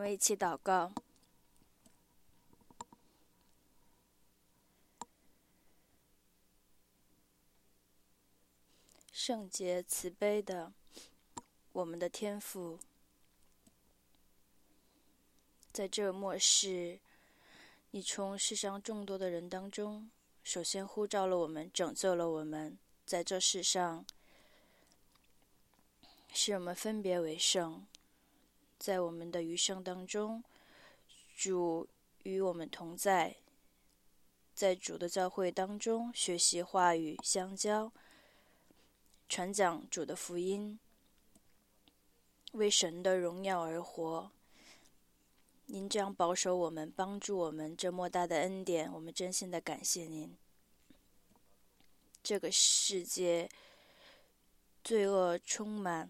们一起祷告。圣洁慈悲的我们的天父，在这末世，你从世上众多的人当中，首先呼召了我们，拯救了我们，在这世上使我们分别为圣。在我们的余生当中，主与我们同在，在主的教会当中学习话语，相交，传讲主的福音，为神的荣耀而活。您这样保守我们，帮助我们，这莫大的恩典，我们真心的感谢您。这个世界罪恶充满，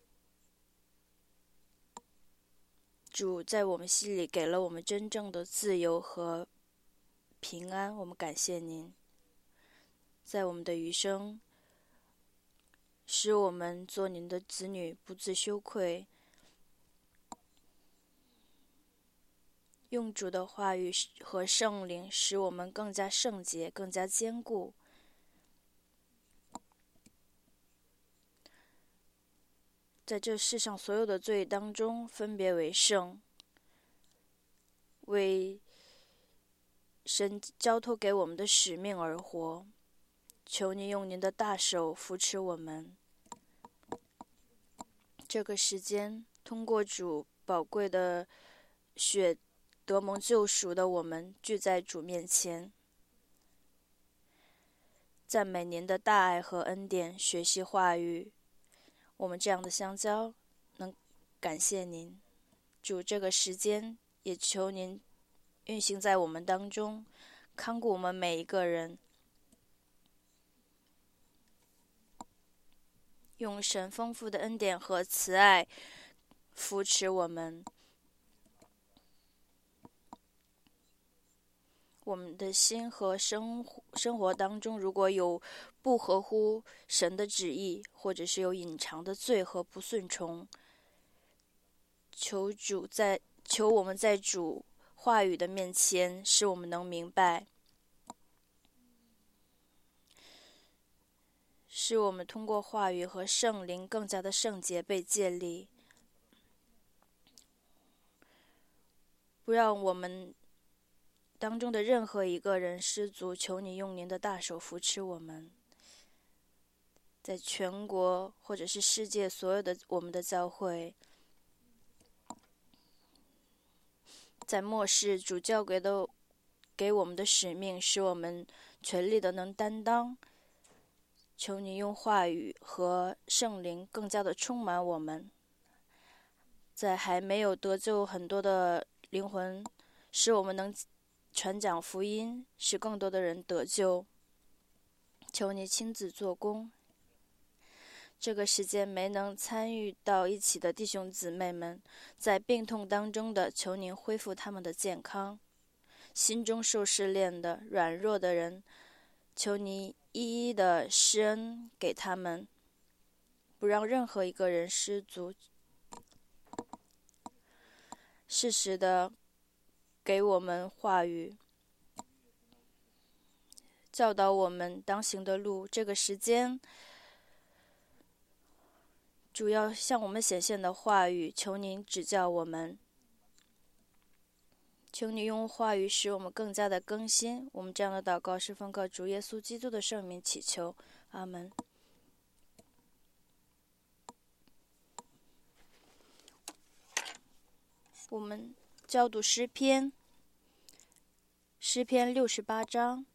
主在我们心里给了我们真正的自由和平安，我们感谢您。在我们的余生，使我们做您的子女不自羞愧，用主的话语和圣灵使我们更加圣洁，更加坚固。在这世上所有的罪当中分别为圣，为神交托给我们的使命而活。求你用您的大手扶持我们。这个时间，通过主宝贵的血得蒙救赎的我们聚在主面前，赞美您的大爱和恩典，学习话语。我们这样的相交，能感谢您。主，这个时间也求您运行在我们当中，看顾我们每一个人，用神丰富的恩典和慈爱扶持我们。我们的心和生活当中，如果有不合乎神的旨意，或者是有隐藏的罪和不顺从，求我们在主话语的面前，使我们能明白，使我们通过话语和圣灵更加的圣洁被建立，不让我们当中的任何一个人失足。求你用您的大手扶持我们，在全国或者是世界所有的我们的教会，在末世主教给我们的使命，使我们全力的能担当。求你用话语和圣灵更加的充满我们，在还没有得救很多的灵魂，使我们能传讲福音，使更多的人得救。求你亲自做工。这个时间没能参与到一起的弟兄姊妹们，在病痛当中的，求您恢复他们的健康。心中受试炼的软弱的人，求你一一的施恩给他们，不让任何一个人失足。适时的给我们话语，教导我们当行的路。这个时间主要向我们显现的话语，求您指教我们，求你用话语使我们更加的更新。我们这样的祷告是奉靠主耶稣基督的圣名祈求，阿们。我们教读诗篇68章。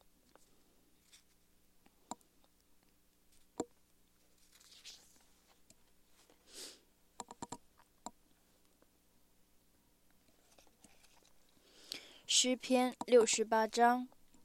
诗篇68章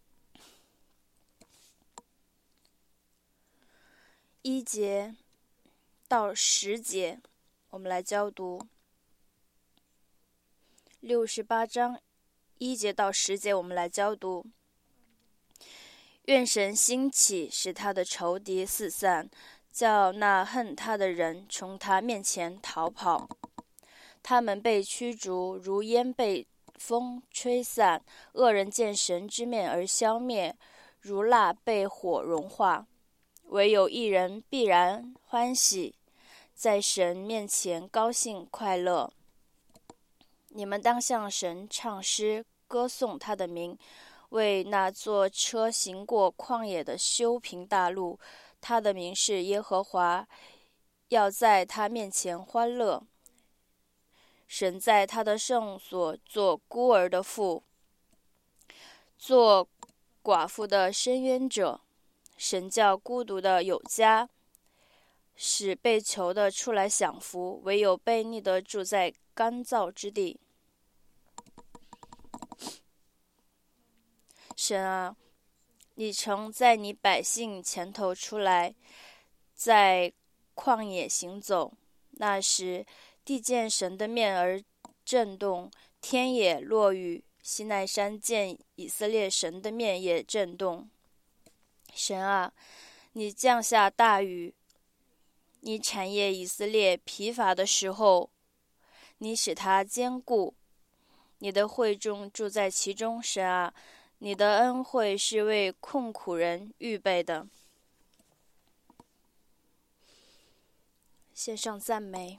1节到10节，我们来教读。68章1节到10节，我们来教读。愿神兴起，使他的仇敌四散，叫那恨他的人从他面前逃跑。 他们被驱逐，如烟被风吹散；恶人见神之面而消灭，如蜡被火融化。唯有一人必然欢喜，在神面前高兴快乐。你们当向神唱诗，歌颂他的名，为那坐车行过旷野的修平大路。他的名是耶和华，要在他面前欢乐。神在他的圣所做孤儿的父，做寡妇的伸冤者。神叫孤独的有家，使被囚的出来享福，唯有悖逆的住在干燥之地。神啊，你曾在你百姓前头出来，在旷野行走。那时，地见神的面而震动，天也落雨。西奈山见以色列神的面也震动。神啊，你降下大雨，你产业以色列疲乏的时候，你使他坚固。你的会众住在其中，神啊，你的恩惠是为困苦人预备的。献上赞美。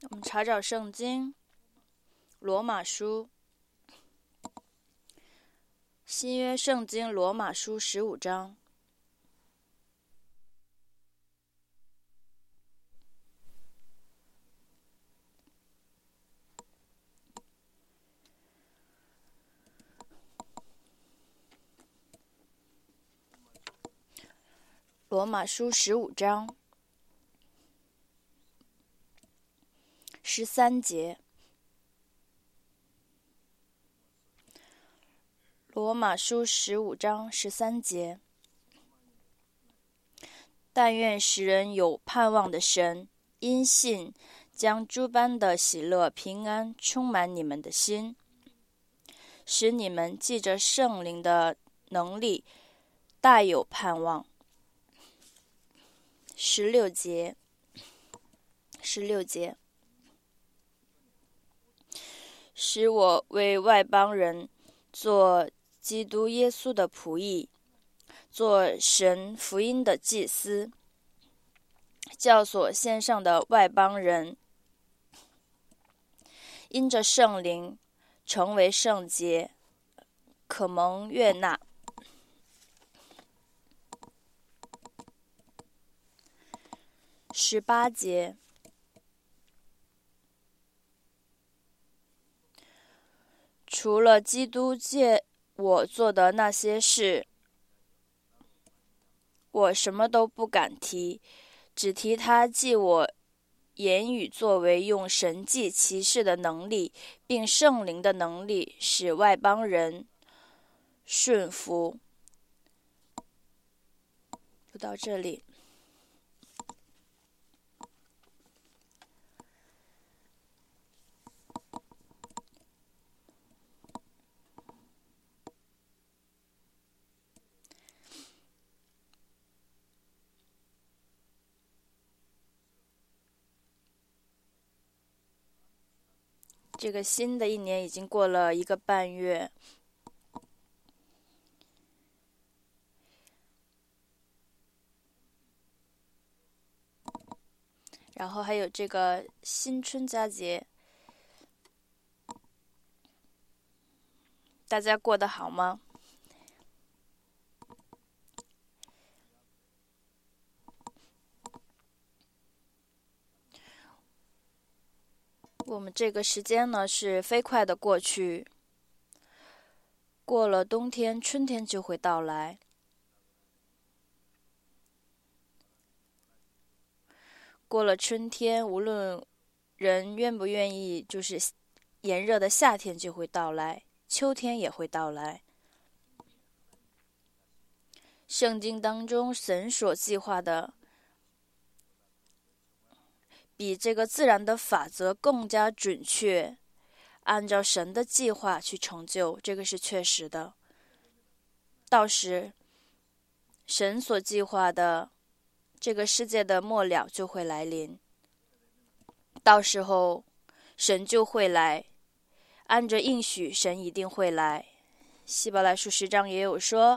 我们查找圣经，罗马书，新约圣经罗马书15章。罗马书15章13节。罗马书15章13节。但愿使人有盼望的神，因信将诸般的喜乐平安充满你们的心，使你们记着圣灵的能力，大有盼望。16节，使我为外邦人做基督耶稣的仆役，做神福音的祭司，教所献上的外邦人因着圣灵成为圣洁，可蒙悦纳。18节，除了基督借我做的那些事，我什么都不敢提，只提他借我言语作为用神迹奇事的能力，并圣灵的能力，使外邦人顺服。就到这里。这个新的一年已经过了1个半月，然后还有这个新春佳节，大家过得好吗？我们这个时间呢是飞快的过去，过了冬天，春天就会到来。过了春天，无论人愿不愿意，就是炎热的夏天就会到来，秋天也会到来。圣经当中神所计划的比这个自然的法则更加准确，按照神的计划去成就，这个是确实的。到时神所计划的这个世界的末了就会来临，到时候神就会来，按着应许神一定会来。希伯来书10章也有说，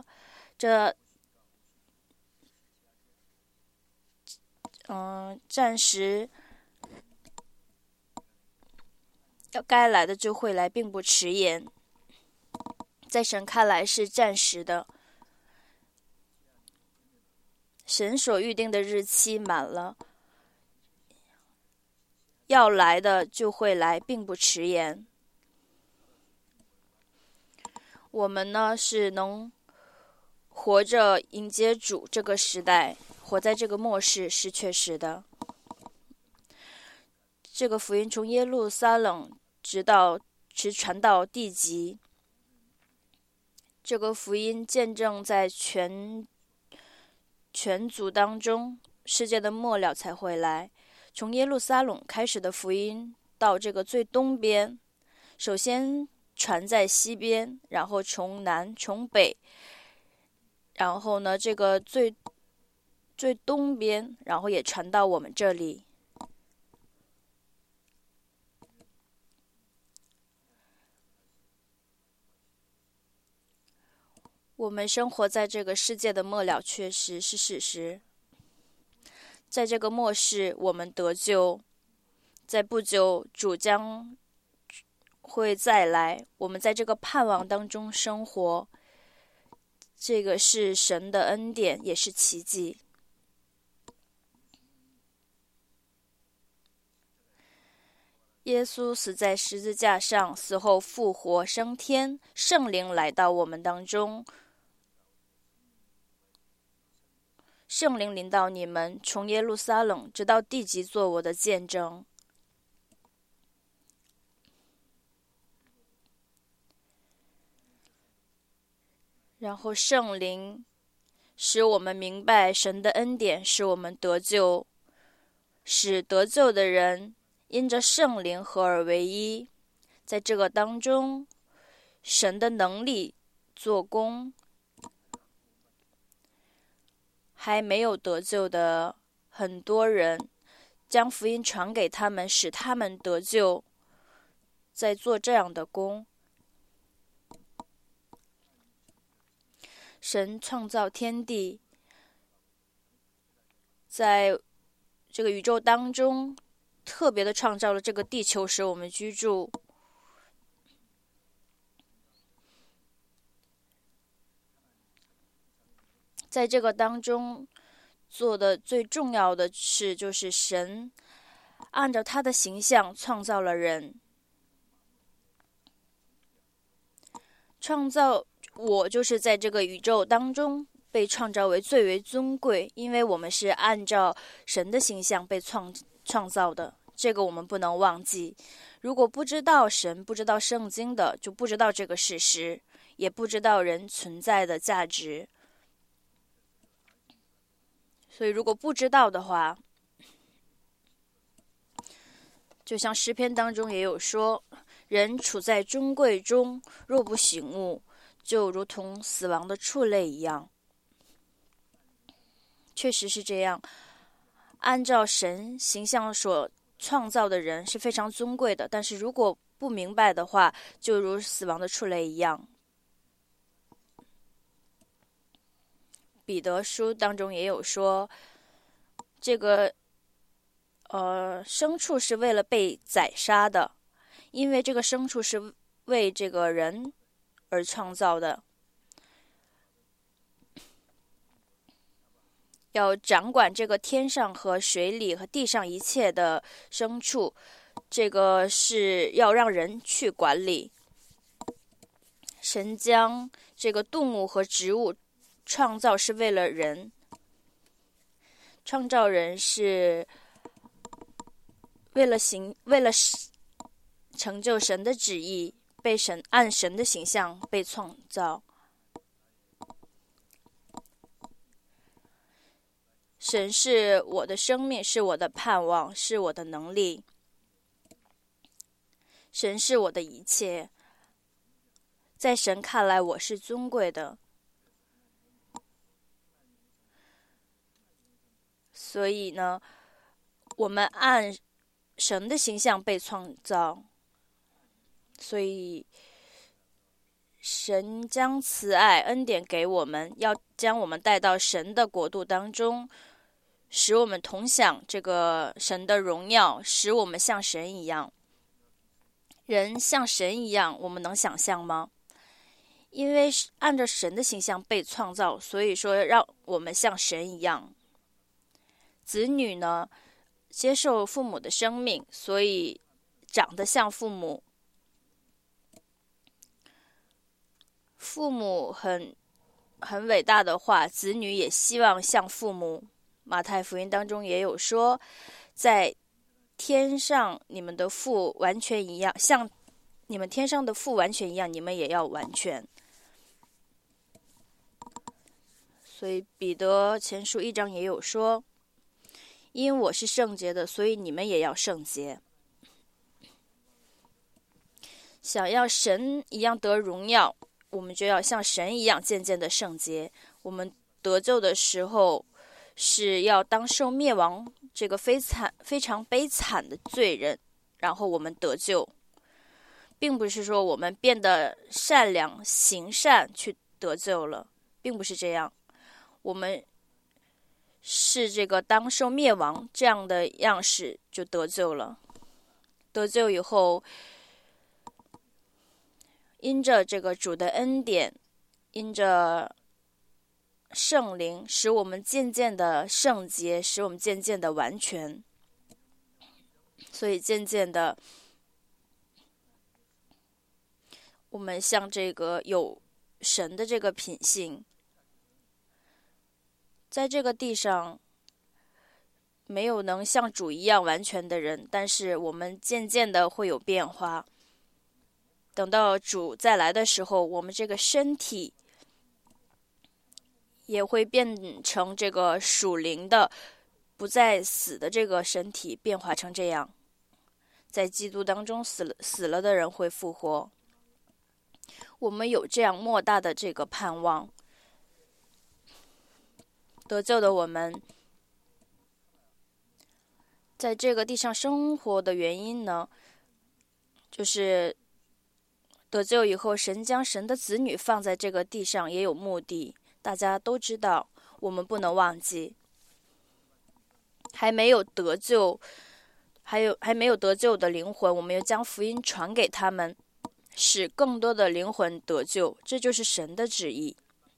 暂时该来的就会来，并不迟延，在神看来是暂时的。神所预定的日期满了，要来的就会来，并不迟延。我们呢是能活着迎接主这个时代，活在这个末世是确实的。这个福音从耶路撒冷直传到地极，这个福音见证在全族当中，世界的末了才会来。从耶路撒冷开始的福音到这个最东边，首先传在西边，然后从南从北，然后呢这个最东边，然后也传到我们这里。我们生活在这个世界的末了确实是事实，在这个末世我们得救， 在不久主将会再来，我们在这个盼望当中生活，这个是神的恩典，也是奇迹。耶稣死在十字架上，死后复活升天，圣灵来到我们当中，圣灵临到你们，从耶路撒冷直到地极做我的见证。然后圣灵使我们明白神的恩典，使我们得救，使得救的人因着圣灵合而为一。在这个当中，神的能力做工，还没有得救的很多人，将福音传给他们，使他们得救，在做这样的工。神创造天地，在这个宇宙当中特别的创造了这个地球，使我们居住。在这个当中做的最重要的事，就是神按照他的形象创造了人，创造我，就是在这个宇宙当中被创造为最为尊贵，因为我们是按照神的形象被创造的，这个我们不能忘记。如果不知道神，不知道圣经的，就不知道这个事实，也不知道人存在的价值。所以如果不知道的话，就像诗篇当中也有说，人处在尊贵中，若不醒悟，就如同死亡的畜类一样。确实是这样，按照神形象所创造的人是非常尊贵的，但是如果不明白的话，就如死亡的畜类一样。彼得书当中也有说，这个牲畜是为了被宰杀的，因为这个牲畜是为这个人而创造的，要掌管这个天上和水里和地上一切的牲畜，这个是要让人去管理。神将这个动物和植物创造是为了人，创造人是为了成就神的旨意，被神按神的形象被创造。神是我的生命，是我的盼望，是我的能力。神是我的一切，在神看来我是尊贵的。所以呢，我们按神的形象被创造，所以神将慈爱恩典给我们，要将我们带到神的国度当中，使我们同享这个神的荣耀，使我们像神一样。人像神一样，我们能想象吗？因为按照神的形象被创造，所以说让我们像神一样。子女呢，接受父母的生命，所以长得像父母。父母很伟大的话，子女也希望像父母。马太福音当中也有说，在天上你们的父完全一样，像你们天上的父完全一样，你们也要完全。所以彼得前书1章也有说，因我是圣洁的，所以你们也要圣洁。想要神一样得荣耀，我们就要像神一样渐渐的圣洁。我们得救的时候，是要当受灭亡这个非常悲惨的罪人，然后我们得救，并不是说我们变得善良行善去得救了，并不是这样。我们是这个当受灭亡这样的样式就得救了。 得救以后，因着这个主的恩典，因着圣灵，使我们渐渐的圣洁，使我们渐渐的完全。所以渐渐的，我们像这个有神的这个品性，在这个地上没有能像主一样完全的人，但是我们渐渐的会有变化。等到主再来的时候，我们这个身体也会变成这个属灵的，不再死的这个身体，变化成这样。在基督当中死了的人会复活。我们有这样莫大的这个盼望。得救的我们在这个地上生活的原因呢，就是得救以后，神将神的子女放在这个地上也有目的。大家都知道，我们不能忘记，还没有得救的灵魂，我们要将福音传给他们，使更多的灵魂得救，这就是神的旨意。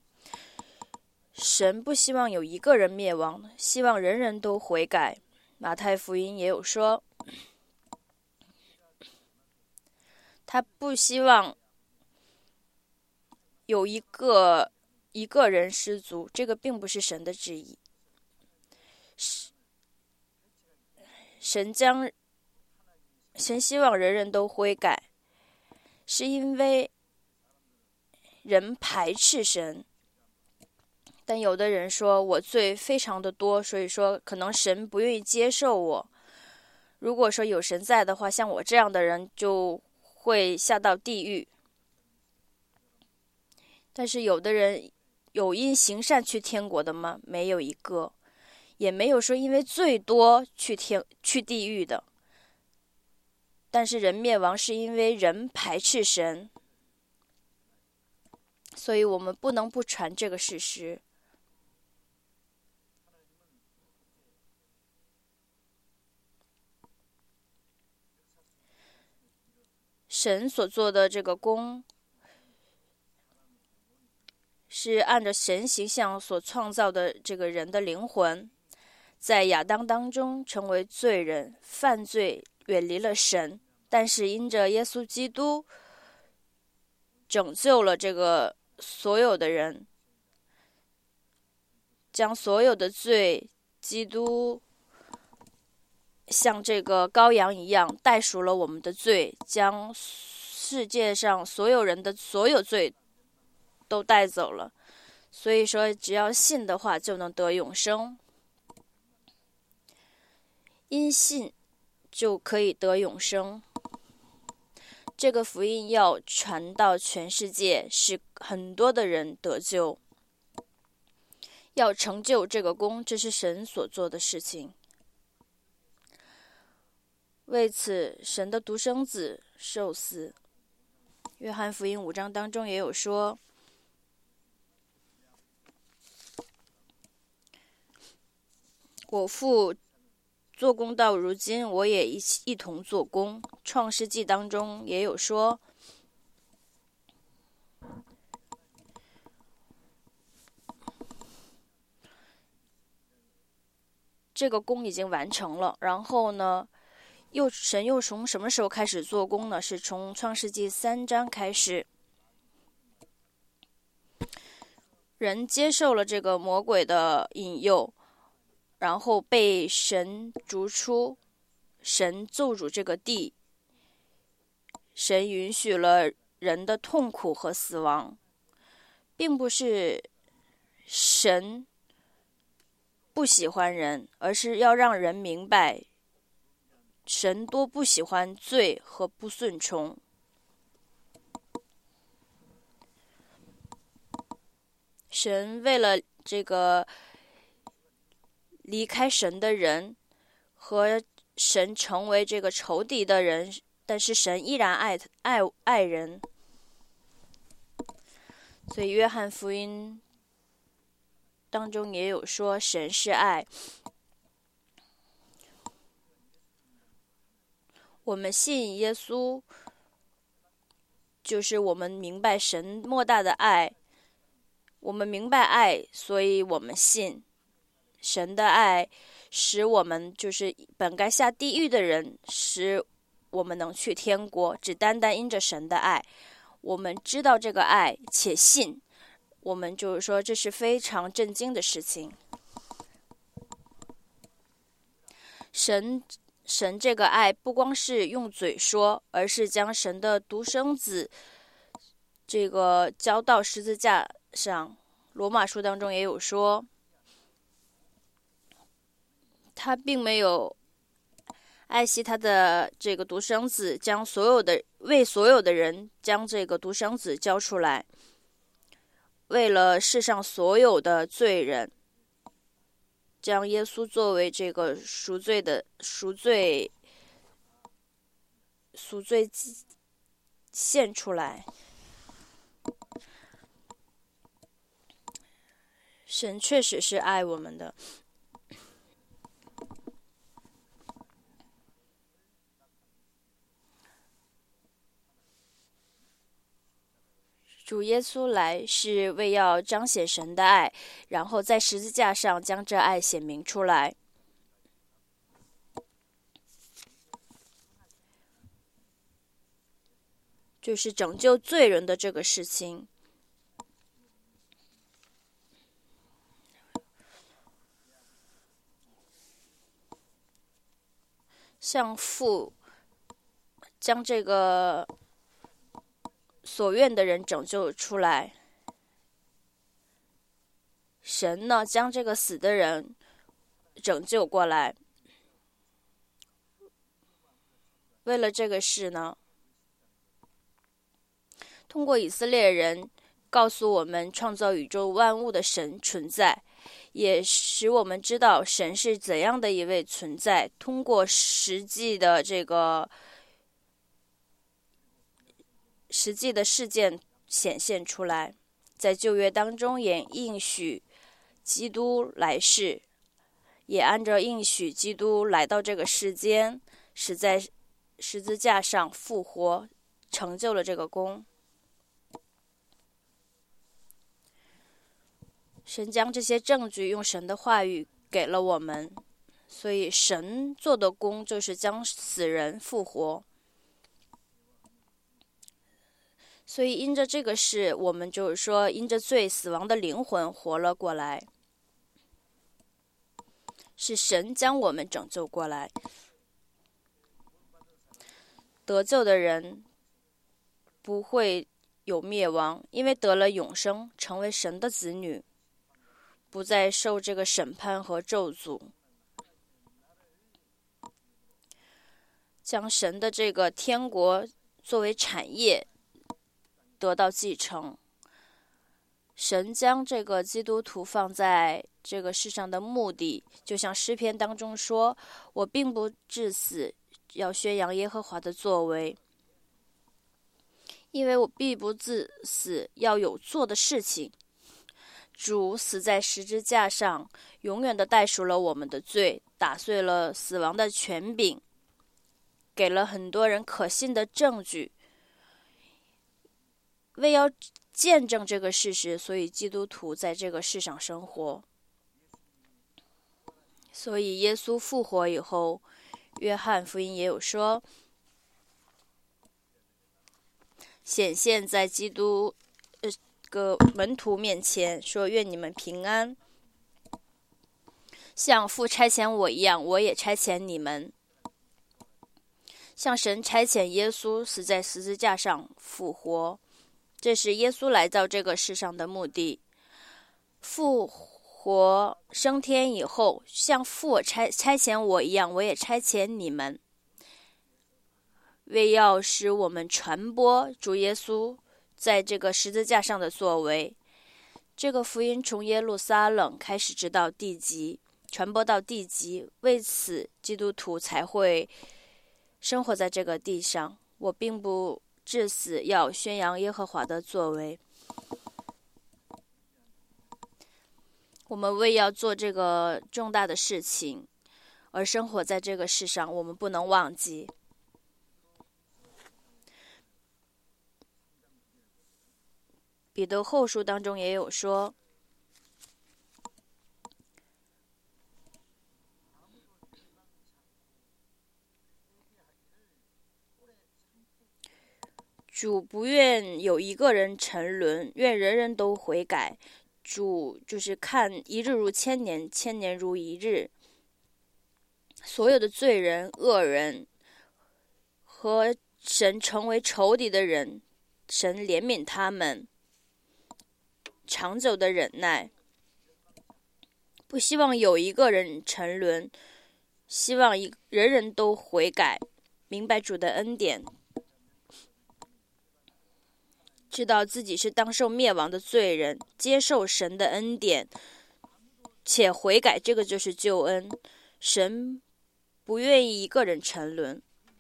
神不希望有一个人灭亡，希望人人都悔改。马太福音也有说，他不希望有一个人失足，这个并不是神的旨意。神希望人人都悔改，是因为人排斥神。但有的人说我罪非常的多，所以说可能神不愿意接受我。如果说有神在的话，像我这样的人就会下到地狱。但是有的人有因行善去天国的吗？没有一个。也没有说因为罪多去地狱的。但是人灭亡是因为人排斥神，所以我们不能不传这个事实。神所做的这个工，是按照神形象所创造的这个人的灵魂，在亚当当中成为罪人，犯罪，远离了神。但是因着耶稣基督拯救了这个所有的人，将所有的罪，基督像这个羔羊一样代赎了我们的罪，将世界上所有人的所有罪都带走了。所以说只要信的话就能得永生，因信就可以得永生。这个福音要传到全世界，使很多的人得救，要成就这个功，这是神所做的事情。为此，神的独生子受死。约翰福音5章当中也有说，我父做工到如今，我也一同做工。创世纪当中也有说，这个工已经完成了。然后呢，神又从什么时候开始做工呢？是从创世纪3章开始，人接受了这个魔鬼的引诱，然后被神逐出，神咒诅这个地，神允许了人的痛苦和死亡，并不是神不喜欢人，而是要让人明白，神多不喜欢罪和不顺从。神为了这个离开神的人和神成为这个仇敌的人，但是神依然爱人。所以约翰福音当中也有说，神是爱。 我们信耶稣，就是我们明白神莫大的爱，我们明白爱，所以我们信神的爱，使我们就是本该下地狱的人，使我们能去天国，只单单因着神的爱。我们知道这个爱且信，我们就是说这是非常震惊的事情。神这个爱不光是用嘴说，而是将神的独生子这个交到十字架上。罗马书当中也有说，他并没有爱惜他的这个独生子，为所有的人将这个独生子交出来，为了世上所有的罪人，将耶稣作为这个赎罪献出来。神确实是爱我们的。主耶稣来是为要彰显神的爱，然后在十字架上将这爱显明出来。就是拯救罪人的这个事情。向父将这个所愿的人拯救出来，神呢将这个死的人拯救过来。为了这个事呢，通过以色列人告诉我们创造宇宙万物的神存在，也使我们知道神是怎样的一位存在。通过实际的事件显现出来，在旧约当中也应许基督来世，也按照应许基督来到这个世间，是在十字架上复活，成就了这个功。神将这些证据用神的话语给了我们，所以神做的功就是将死人复活。所以因着这个事，我们就是说因着罪死亡的灵魂活了过来，是神将我们拯救过来。得救的人不会有灭亡，因为得了永生，成为神的子女，不再受这个审判和咒诅，将神的这个天国作为产业得到继承。神将这个基督徒放在这个世上的目的，就像诗篇当中说，我并不致死，要宣扬耶和华的作为，因为我必不致死，要有做的事情。主死在十字架上，永远的代赎了我们的罪，打碎了死亡的权柄，给了很多人可信的证据。为要见证这个事实，所以基督徒在这个世上生活。所以耶稣复活以后，约翰福音也有说，显现在基督门徒面前，说愿你们平安，像父差遣我一样，我也差遣你们。像神差遣耶稣死在十字架上复活，这是耶稣来到这个世上的目的。复活升天以后，像父差遣我一样，我也差遣你们，为要使我们传播主耶稣在这个十字架上的作为。这个福音从耶路撒冷开始直到地极，传播到地极，为此基督徒才会生活在这个地上。我并不致死，要宣扬耶和华的作为。我们为要做这个重大的事情而生活在这个世上，我们不能忘记彼得后书当中也有说，主不愿有一个人沉沦，愿人人都悔改。主就是看一日如千年，千年如一日。所有的罪人、恶人和神成为仇敌的人，神怜悯他们，长久的忍耐，不希望有一个人沉沦，希望人人都悔改，明白主的恩典，知道自己是当受灭亡的罪人，接受神的恩典，且悔改，这个就是救恩。神不愿意一个人沉沦。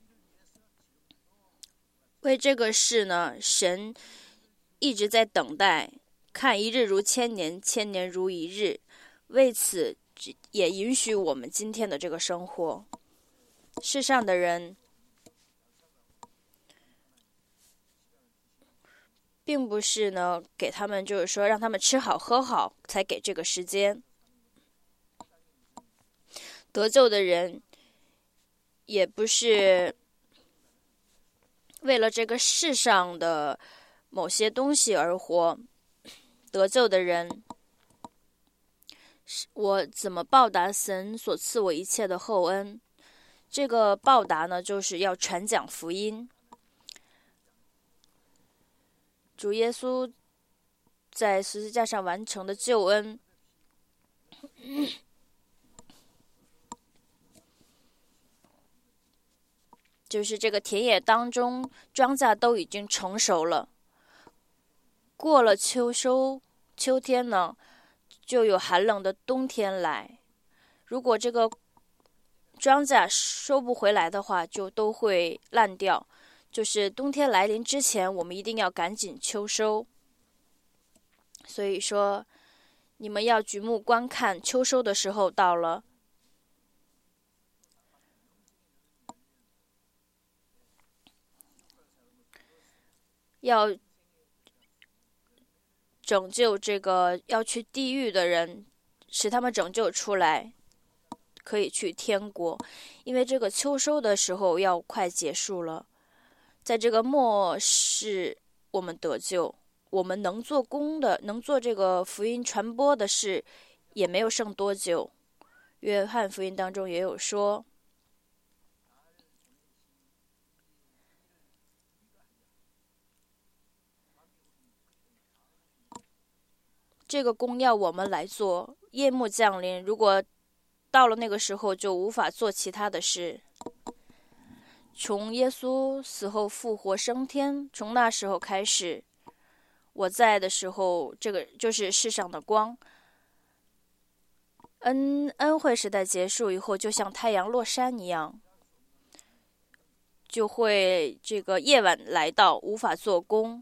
为这个事呢，神一直在等待，看一日如千年，千年如一日。为此也允许我们今天的这个生活。世上的人并不是呢给他们就是说让他们吃好喝好才给这个时间。得救的人也不是为了这个世上的某些东西而活。得救的人，我怎么报答神所赐我一切的厚恩？这个报答呢，就是要传讲福音。主耶稣在十字架上完成的救恩，就是这个田野当中庄稼都已经成熟了，过了秋收，秋天呢就有寒冷的冬天来。如果这个庄稼收不回来的话，就都会烂掉。就是冬天来临之前，我们一定要赶紧秋收。所以说，你们要举目观看，秋收的时候到了。要拯救这个要去地狱的人，使他们拯救出来，可以去天国。因为这个秋收的时候要快结束了，在这个末世我们得救，我们能做工的，能做这个福音传播的事也没有剩多久。约翰福音当中也有说，这个工要我们来做。夜幕降临，如果到了那个时候，就无法做其他的事。从耶稣死后复活升天，从那时候开始，我在的时候，这个就是世上的光。恩惠时代结束以后，就像太阳落山一样，就会这个夜晚来到，无法做工。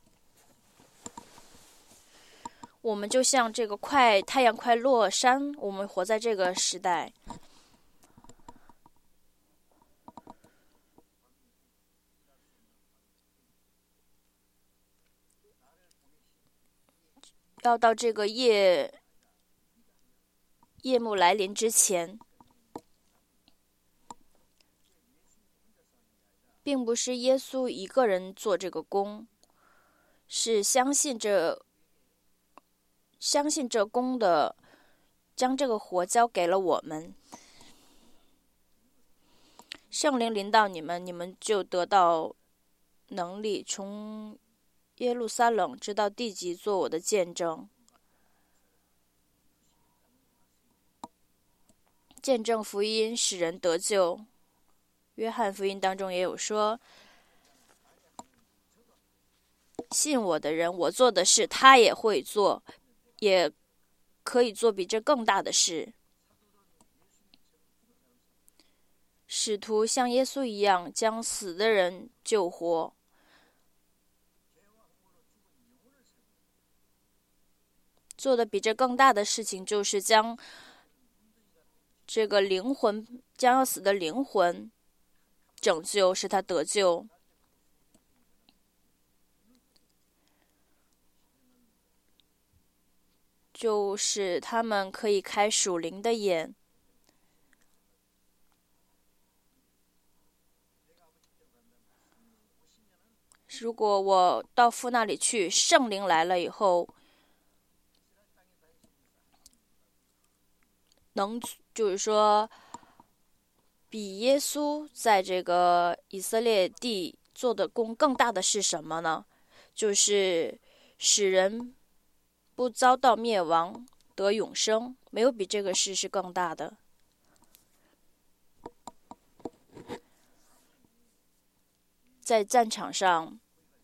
我们就像这个太阳快落山，我们活在这个时代。要到这个夜幕来临之前，并不是耶稣一个人做这个工，是相信这工的，将这个活交给了我们。圣灵临到你们，你们就得到能力，从耶路撒冷直到地极做我的见证。见证福音使人得救。约翰福音当中也有说，信我的人，我做的事他也会做，也可以做比这更大的事。使徒像耶稣一样将死的人救活，做的比这更大的事情，就是将这个灵魂，将要死的灵魂拯救，使他得救。 就是他们可以开属灵的眼。如果我到父那里去，圣灵来了以后，就是说，比耶稣在这个以色列地做的功更大的是什么呢？就是使人不遭到灭亡，得永生。没有比这个事是更大的。在战场上，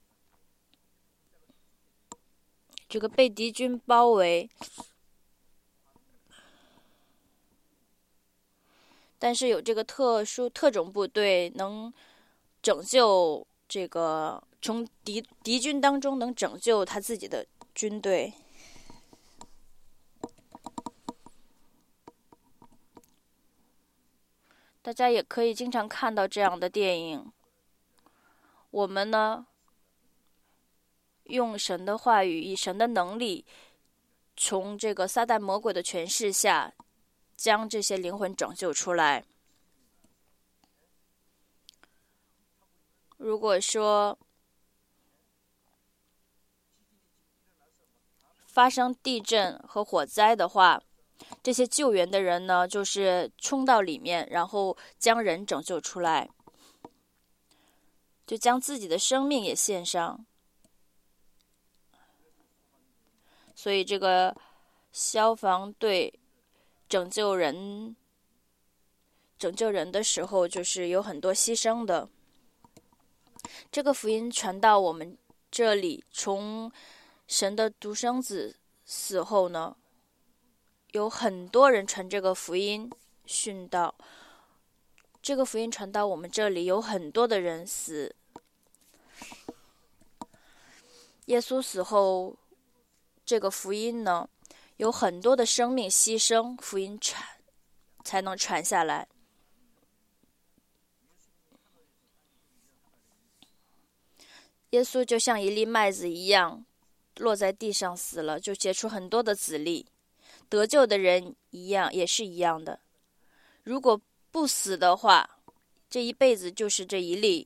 这个被敌军包围，但是有这个特种部队能拯救这个从敌军当中能拯救他自己的军队。大家也可以经常看到这样的电影。我们呢，用神的话语，以神的能力，从这个撒旦魔鬼的权势下，将这些灵魂拯救出来。如果说发生地震和火灾的话，这些救援的人呢，就是冲到里面，然后将人拯救出来，就将自己的生命也献上。所以这个消防队拯救人的时候，就是有很多牺牲的。这个福音传到我们这里，从神的独生子死后呢，有很多人传这个福音殉道。这个福音传到我们这里，有很多的人死。耶稣死后，这个福音呢，有很多的生命牺牲，福音才能传下来。耶稣就像一粒麦子一样，落在地上死了，就结出很多的子粒。得救的人一样，也是一样的。如果不死的话，这一辈子就是这一粒。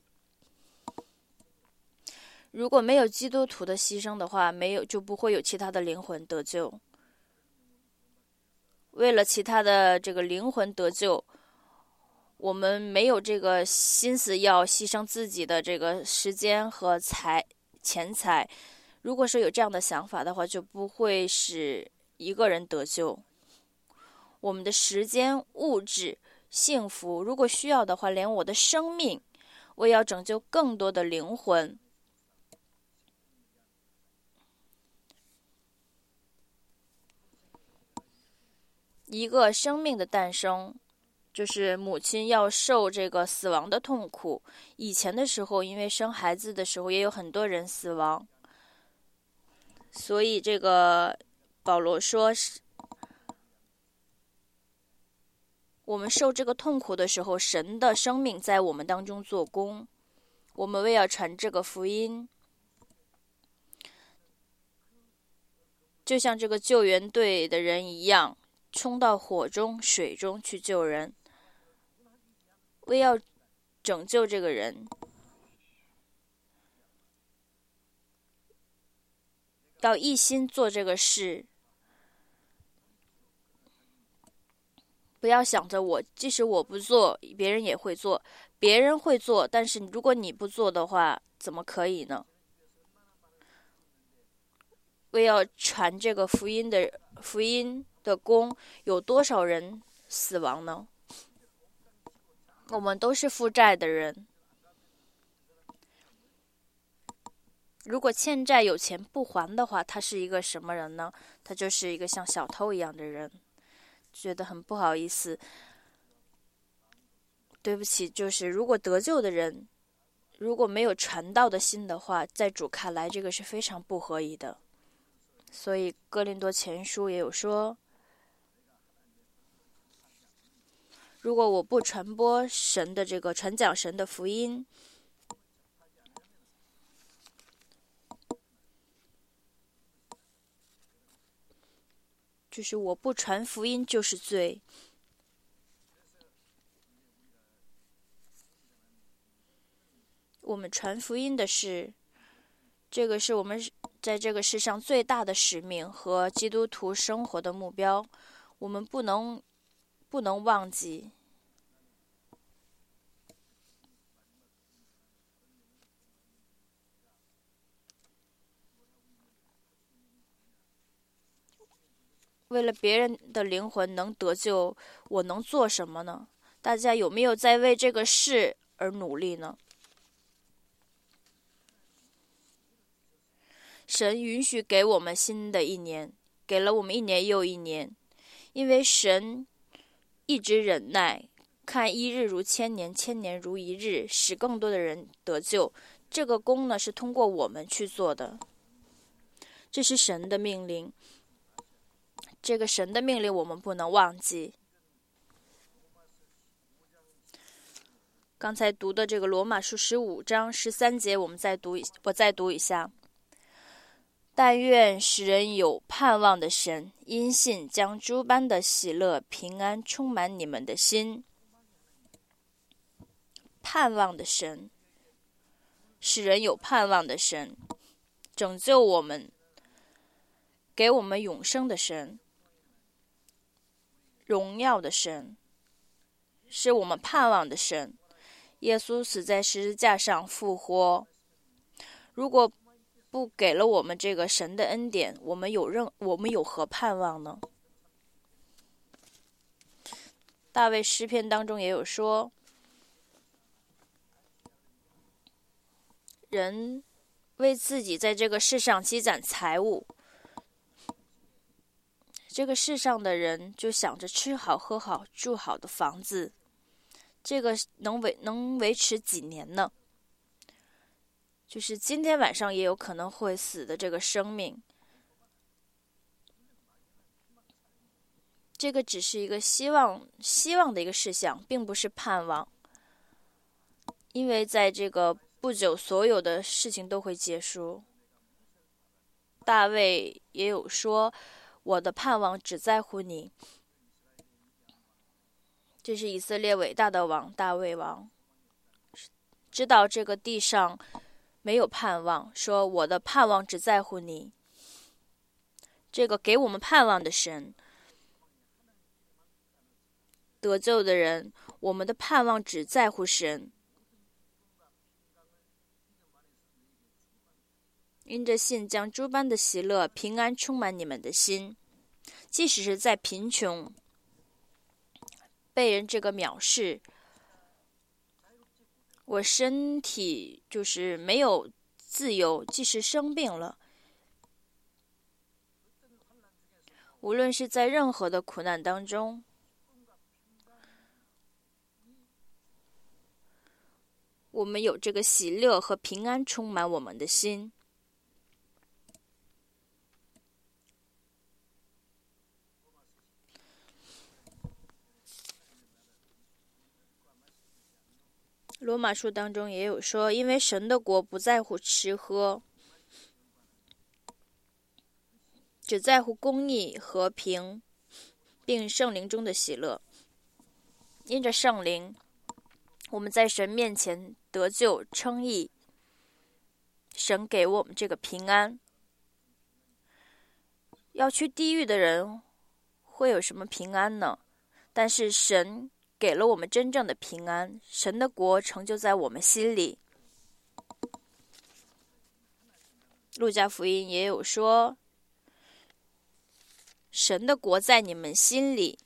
如果没有基督徒的牺牲的话，就不会有其他的灵魂得救。为了其他的这个灵魂得救，我们没有这个心思要牺牲自己的这个时间和钱财。如果是有这样的想法的话，就不会使一个人得救。我们的时间、物质、幸福，如果需要的话，连我的生命，我也要拯救更多的灵魂。一个生命的诞生，就是母亲要受这个死亡的痛苦。以前的时候，因为生孩子的时候也有很多人死亡，所以这个保罗说，我们受这个痛苦的时候，神的生命在我们当中做工。我们为要传这个福音，就像这个救援队的人一样，冲到火中、水中去救人，为要拯救这个人，要一心做这个事。不要想着即使我不做，别人也会做。别人会做，但是如果你不做的话，怎么可以呢？为要传这个福音的功，有多少人死亡呢？我们都是负债的人。如果欠债有钱不还的话，他是一个什么人呢？他就是一个像小偷一样的人。觉得很不好意思，对不起，就是如果得救的人如果没有传道的心的话，在主看来这个是非常不合宜的。所以哥林多前书也有说，如果我不传播神的这个传讲神的福音， 就是我不传福音就是罪。我们传福音的事，这个是我们在这个世上最大的使命和基督徒生活的目标，我们不能忘记。为了别人的灵魂能得救，我能做什么呢？大家有没有在为这个事而努力呢？神允许给我们新的一年，给了我们一年又一年，因为神一直忍耐，看一日如千年，千年如一日，使更多的人得救。这个功呢，是通过我们去做的，这是神的命令。这个神的命令我们不能忘记。刚才读的这个罗马书15章13节，我再读一下。但愿使人有盼望的神，因信将诸般的喜乐、平安充满你们的心。盼望的神，使人有盼望的神，拯救我们，给我们永生的神，荣耀的神，是我们盼望的神。耶稣死在十字架上复活，如果不给了我们这个神的恩典，我们有何盼望呢？大卫诗篇当中也有说，人为自己在这个世上积攒财物，这个世上的人就想着吃好喝好住好的房子，这个能维持几年呢？就是今天晚上也有可能会死的这个生命，这个只是一个希望的一个事项，并不是盼望。因为在这个不久，所有的事情都会结束。大卫也有说，我的盼望只在乎你。这是以色列伟大的王大卫王，知道这个地上没有盼望，说我的盼望只在乎你。这个给我们盼望的神，得救的人，我们的盼望只在乎神。因着信，将诸般的喜乐、平安充满你们的心。即使是在贫穷、被人这个藐视，我身体就是没有自由，即使生病了，无论是在任何的苦难当中，我们有这个喜乐和平安充满我们的心。罗马书当中也有说，因为神的国不在乎吃喝，只在乎公义、和平，并圣灵中的喜乐。因着圣灵，我们在神面前得救称义，神给我们这个平安。要去地狱的人会有什么平安呢？但是神给了我们真正的平安，神的国成就在我们心里。路加福音也有说，神的国在你们心里，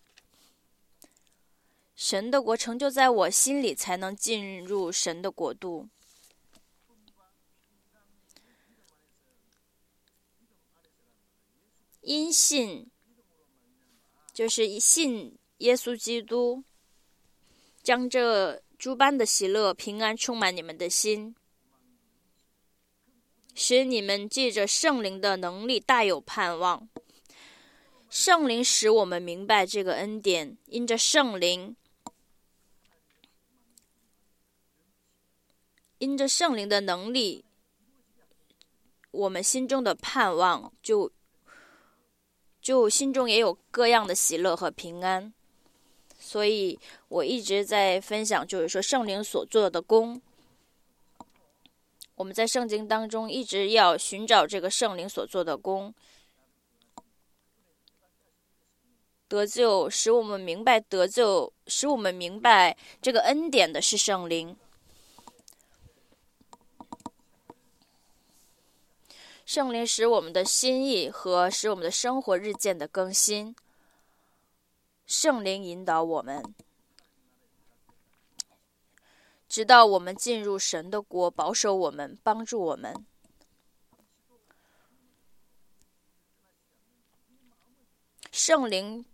神的国成就在我心里，才能进入神的国度。因信，就是信耶稣基督，将这诸般的喜乐、平安充满你们的心，使你们借着圣灵的能力大有盼望。圣灵使我们明白这个恩典，因着圣灵的能力，我们心中的盼望就就心中也有各样的喜乐和平安。所以我一直在分享，就是说圣灵所做的功，我们在圣经当中一直要寻找这个圣灵所做的功，得救，使我们明白得救，使我们明白这个恩典的是圣灵。圣灵使我们的心意和使我们的生活日渐的更新。圣灵引导我们，直到我们进入神的国，保守我们，帮助我们。圣灵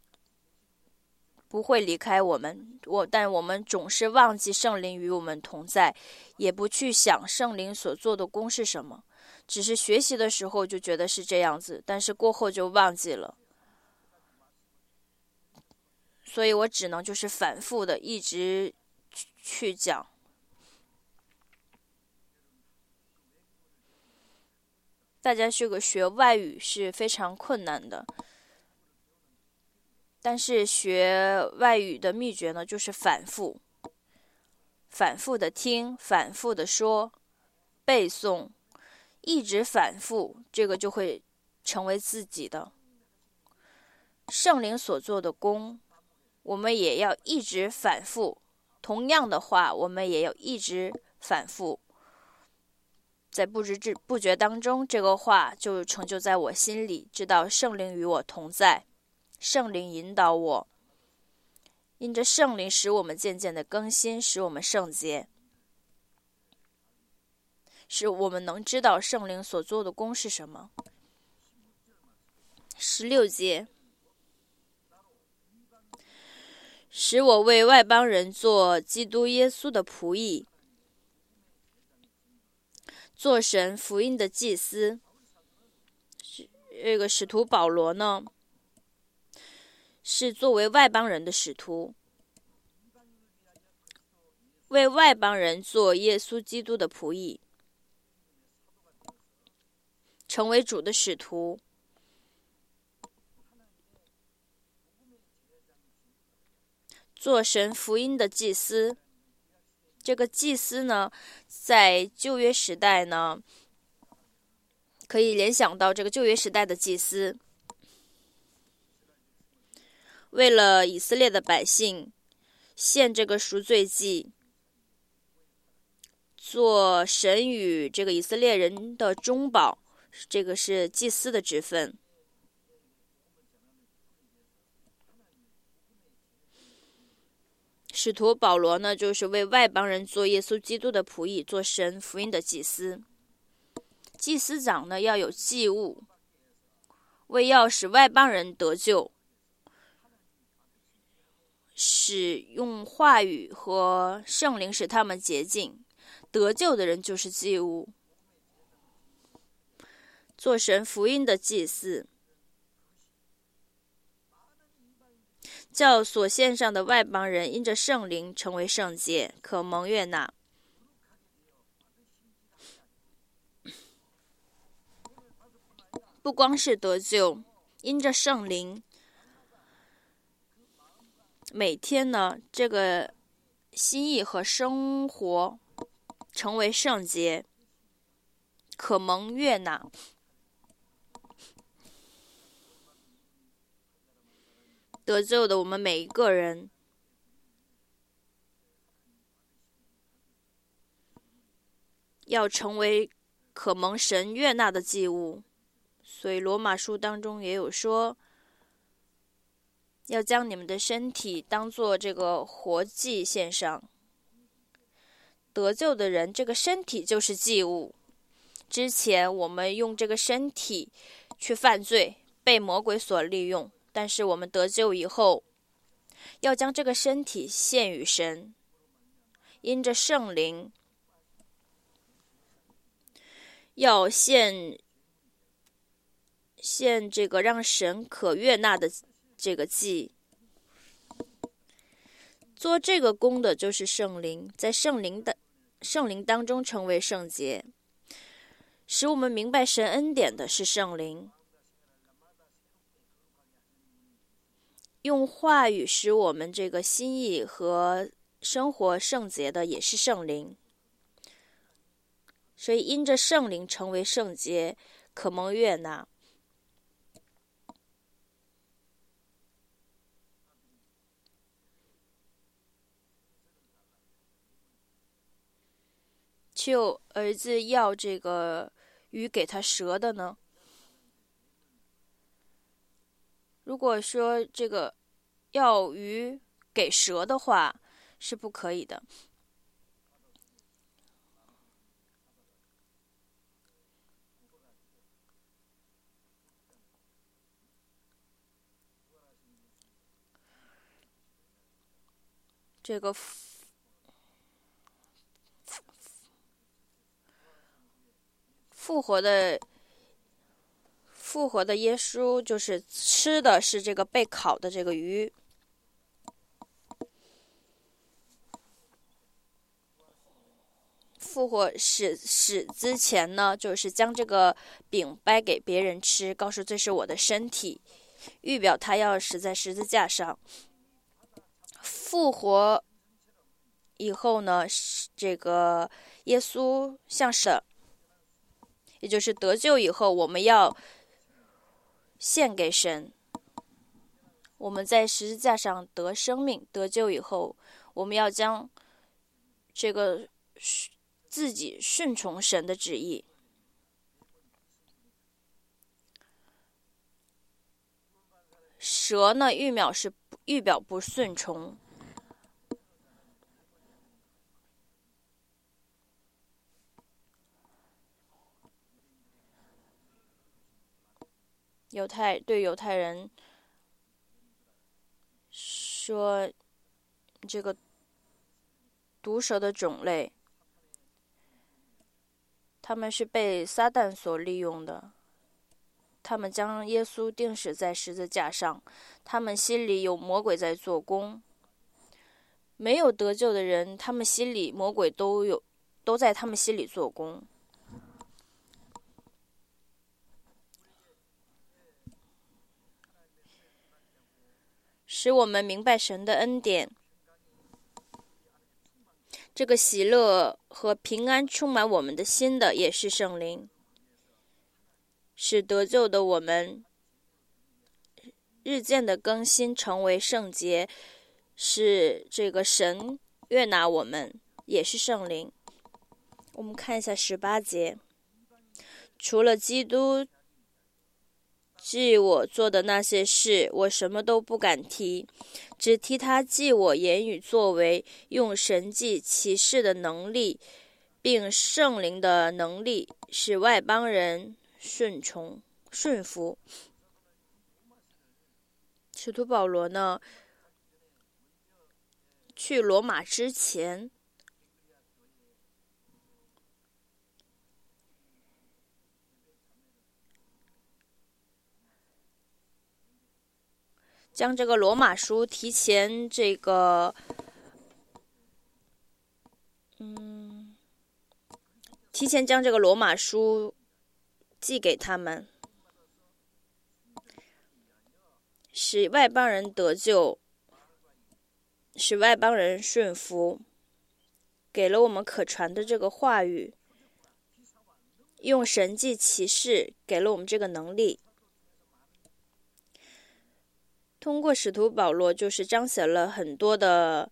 不会离开我们，但我们总是忘记圣灵与我们同在，也不去想圣灵所做的功是什么，只是学习的时候就觉得是这样子，但是过后就忘记了。所以我只能就是反复的一直去讲。大家学外语是非常困难的，但是学外语的秘诀呢，就是反复的听，反复的说，背诵，一直反复，这个就会成为自己的。圣灵所做的功，我们也要一直反复，同样的话我们也要一直反复，在不知不觉当中，这个话就成就在我心里，知道圣灵与我同在，圣灵引导我，因着圣灵使我们渐渐的更新，使我们圣洁，使我们能知道圣灵所做的功是什么。16节，使我为外邦人做基督耶稣的仆役，做神福音的祭司。这个使徒保罗呢，是作为外邦人的使徒，为外邦人做耶稣基督的仆役，成为主的使徒。做神福音的祭司，这个祭司呢，在旧约时代呢，可以联想到这个旧约时代的祭司，为了以色列的百姓献这个赎罪祭，做神与这个以色列人的中保，这个是祭司的职分。使徒保罗呢，就是为外邦人做耶稣基督的仆役，做神福音的祭司。祭司长呢，要有祭物，为要使外邦人得救，使用话语和圣灵使他们洁净，得救的人就是祭物。做神福音的祭司，叫所献上的外邦人因着圣灵成为圣洁，可蒙悦纳。不光是得救，因着圣灵，每天呢，这个心意和生活成为圣洁，可蒙悦纳。得救的我们每一个人，要成为可蒙神悦纳的祭物。所以罗马书当中也有说，要将你们的身体当作这个活祭献上。得救的人，这个身体就是祭物。之前我们用这个身体去犯罪，被魔鬼所利用，但是我们得救以后，要将这个身体献与神，因着圣灵，要献这个让神可悦纳的这个祭。做这个功的就是圣灵，在圣灵当中成为圣洁，使我们明白神恩典的是圣灵。 用话语使我们这个心意和生活圣洁的也是圣灵，所以因着圣灵成为圣洁，可蒙悦纳。就儿子要这个鱼给他蛇的呢？如果说这个要鱼给蛇的话，是不可以的。这个复活的耶稣就是吃的是这个被烤的这个鱼。复活死之前呢，就是将这个饼掰给别人吃，告诉这是我的身体，预表他要死在十字架上。复活以后呢，这个耶稣向神，也就是得救以后，我们要献给神。我们在十字架上得生命，得救以后，我们要将这个自己顺从神的旨意。蛇呢，预表不顺从。对犹太人说，这个毒蛇的种类，他们是被撒旦所利用的。他们将耶稣钉死在十字架上，他们心里有魔鬼在做工。没有得救的人，他们心里魔鬼都在他们心里做工。使我们明白神的恩典，这个喜乐和平安充满我们的心的也是圣灵，使得救的我们日渐的更新，成为圣洁，使这个神悦纳我们，也是圣灵。我们看一下18节，除了基督记我做的那些事，我什么都不敢提，只提他记我言语作为，用神迹奇事的能力，并圣灵的能力，使外邦人顺服。使徒保罗呢，去罗马之前，将这个罗马书提前将这个罗马书寄给他们，使外邦人得救，使外邦人顺服，给了我们可传的这个话语，用神迹奇事给了我们这个能力。通过使徒保罗，就是彰显了很多的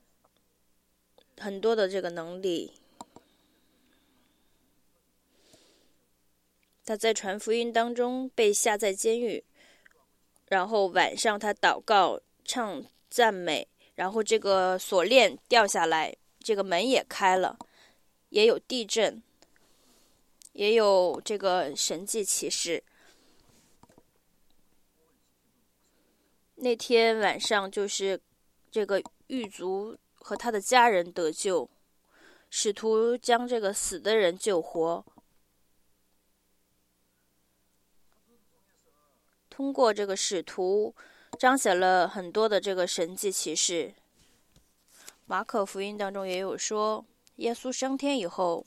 这个能力。他在传福音当中被下在监狱，然后晚上他祷告唱赞美，然后这个锁链掉下来，这个门也开了，也有地震，也有这个神迹奇事。那天晚上就是这个狱卒和他的家人得救，使徒将这个死的人救活。通过这个使徒彰显了很多的这个神迹奇事。马可福音当中也有说，耶稣升天以后，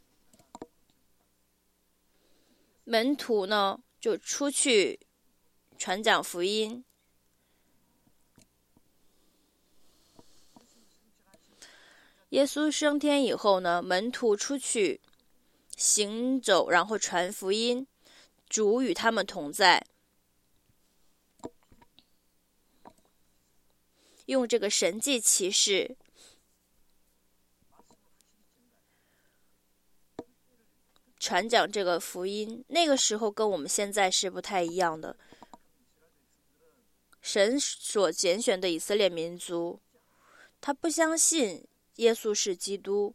门徒呢就出去传讲福音。耶稣升天以后呢，门徒出去行走，然后传福音，主与他们同在，用这个神迹奇事传讲这个福音。那个时候跟我们现在是不太一样的。神所拣选的以色列民族，他不相信耶稣是基督，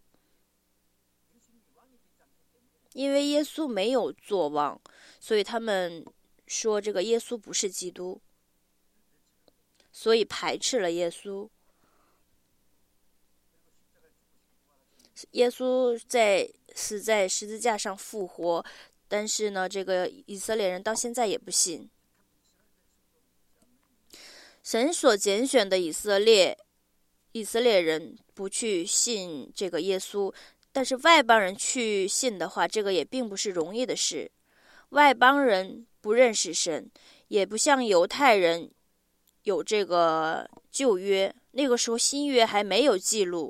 因为耶稣没有作王，所以他们说这个耶稣不是基督，所以排斥了耶稣。耶稣死在十字架上复活，但是呢，这个以色列人到现在也不信。神所拣选的以色列人不去信这个耶稣，但是外邦人去信的话，这个也并不是容易的事。外邦人不认识神，也不像犹太人有这个旧约，那个时候新约还没有记录。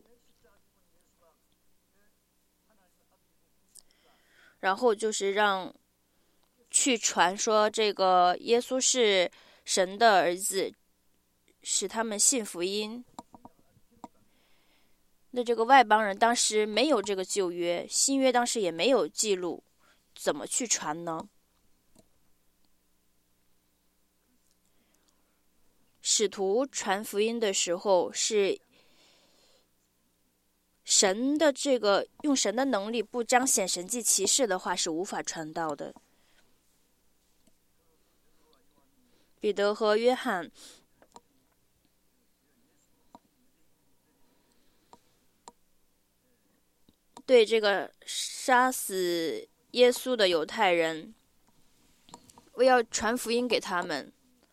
然后就是让去传说这个耶稣是神的儿子，使他们信福音。那这个外邦人当时没有这个旧约，新约当时也没有记录，怎么去传呢？使徒传福音的时候，是神的这个用神的能力不彰显神迹奇事的话，是无法传道的。彼得和约翰对这个杀死耶稣的犹太人，为要传福音给他们，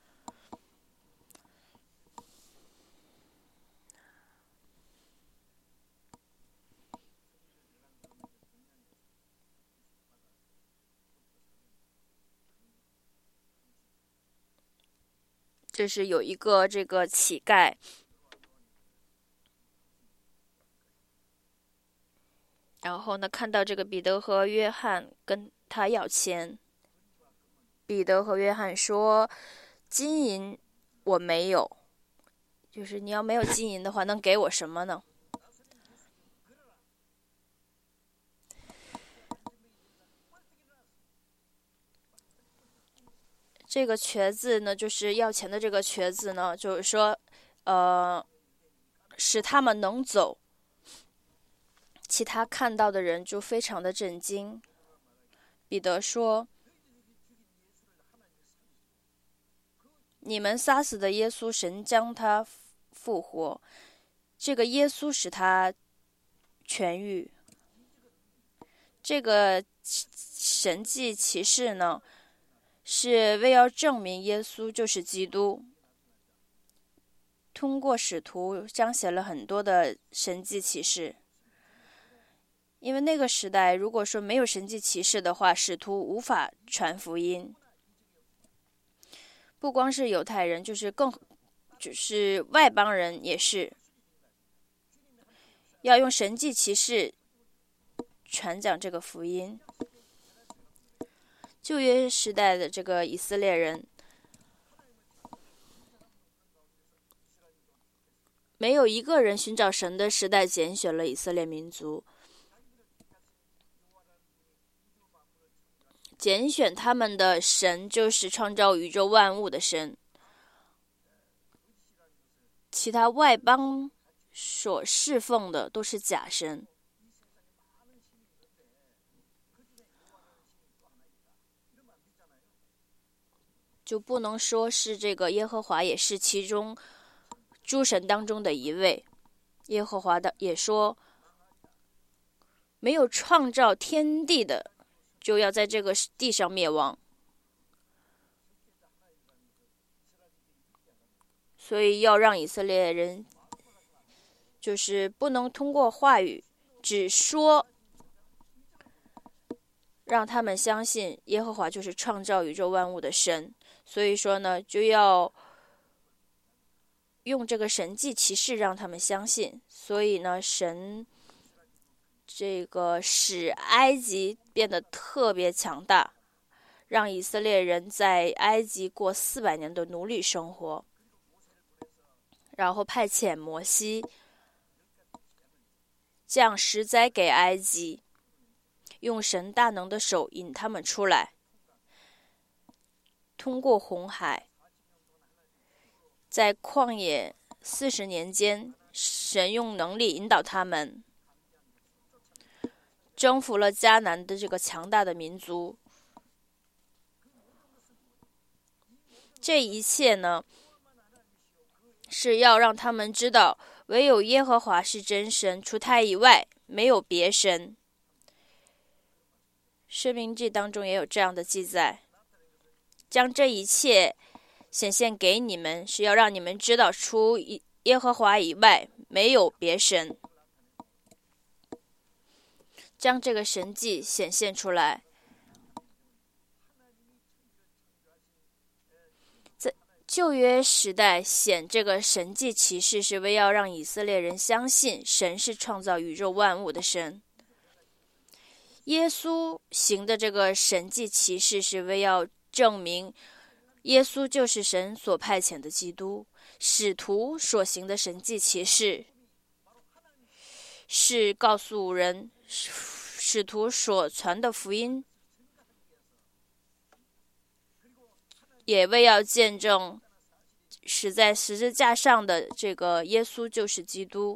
就是有一个这个乞丐，然后呢，看到这个彼得和约翰跟他要钱，彼得和约翰说：“金银我没有，就是你要没有金银的话，能给我什么呢？”这个瘸子呢，就是要钱的这个瘸子呢，就是说，使他们能走。其他看到的人就非常的震惊。彼得说：“你们杀死的耶稣，神将他复活，这个耶稣使他痊愈。这个神迹奇事呢，是为要证明耶稣就是基督。通过使徒彰显了很多的神迹奇事。因为那个时代，如果说没有神迹奇事的话，使徒无法传福音。不光是犹太人，就是外邦人也是要用神迹奇事传讲这个福音。旧约时代的这个以色列人，没有一个人寻找神的时代拣选了以色列民族，拣选他们的神就是创造宇宙万物的神。其他外邦所侍奉的都是假神。就不能说是这个耶和华也是其中诸神当中的一位。耶和华的也说，没有创造天地的，就要在这个地上灭亡。所以要让以色列人，就是不能通过话语只说， 让他们相信耶和华就是创造宇宙万物的神。所以说呢，就要用这个神迹奇事让他们相信。所以呢，神这个使埃及变得特别强大，让以色列人在埃及过400年的奴隶生活，然后派遣摩西降10灾给埃及，用神大能的手引他们出来，通过红海，在旷野40年间，神用能力引导他们征服了迦南的这个强大的民族。这一切呢，是要让他们知道，唯有耶和华是真神，除他以外没有别神。申命记当中也有这样的记载，将这一切显现给你们，是要让你们知道，除耶和华以外没有别神。将这个神迹显现出来。在旧约时代显这个神迹奇事，是为要让以色列人相信神是创造宇宙万物的神。耶稣行的这个神迹奇事，是为要证明耶稣就是神所派遣的基督。使徒所行的神迹奇事，是告诉人使徒所传的福音，也为要见证死在十字架上的这个耶稣就是基督。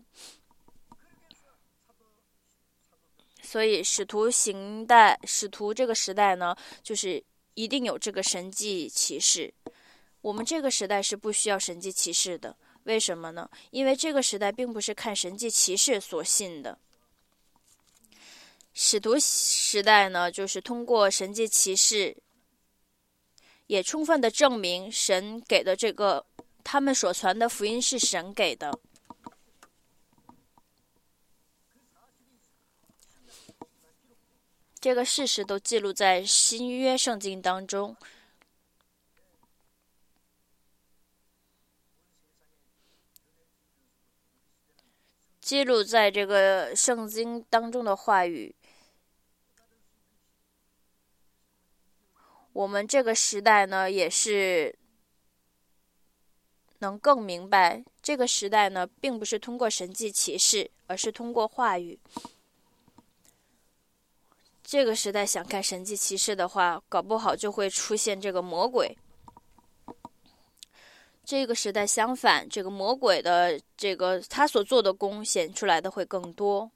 所以使徒这个时代呢，就是一定有这个神迹奇事。我们这个时代是不需要神迹奇事的，为什么呢？因为这个时代并不是看神迹奇事所信的。使徒时代呢，就是通过神迹奇事，也充分的证明神给的这个他们所传的福音是神给的。这个事实都记录在新约圣经当中。记录在这个圣经当中的话语，我们这个时代呢，也是能更明白，这个时代呢，并不是通过神迹奇事，而是通过话语。这个时代想看神迹奇事的话，搞不好就会出现这个魔鬼。这个时代相反，这个魔鬼的这个他所做的功显出来的会更多。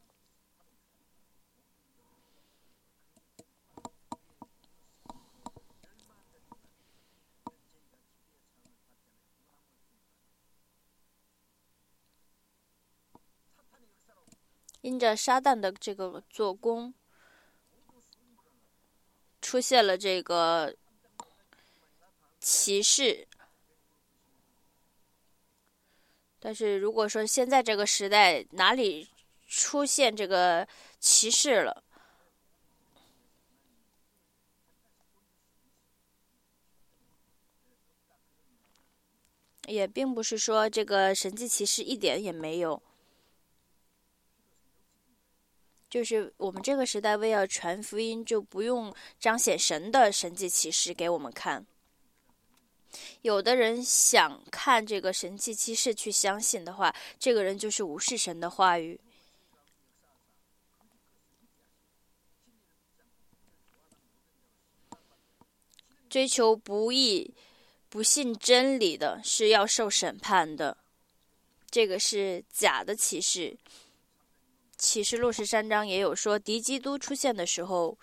因着撒旦的这个做工，出现了这个歧视。但是如果说现在这个时代哪里出现这个歧视了，也并不是说这个神迹奇事一点也没有。就是我们这个时代为了传福音，就不用彰显神的神迹奇事给我们看。有的人想看这个神迹奇事去相信的话，这个人就是无视神的话语。追求不义、不信真理的，是要受审判的。这个是假的启示。启示录13章也有说，敌基督出现的时候，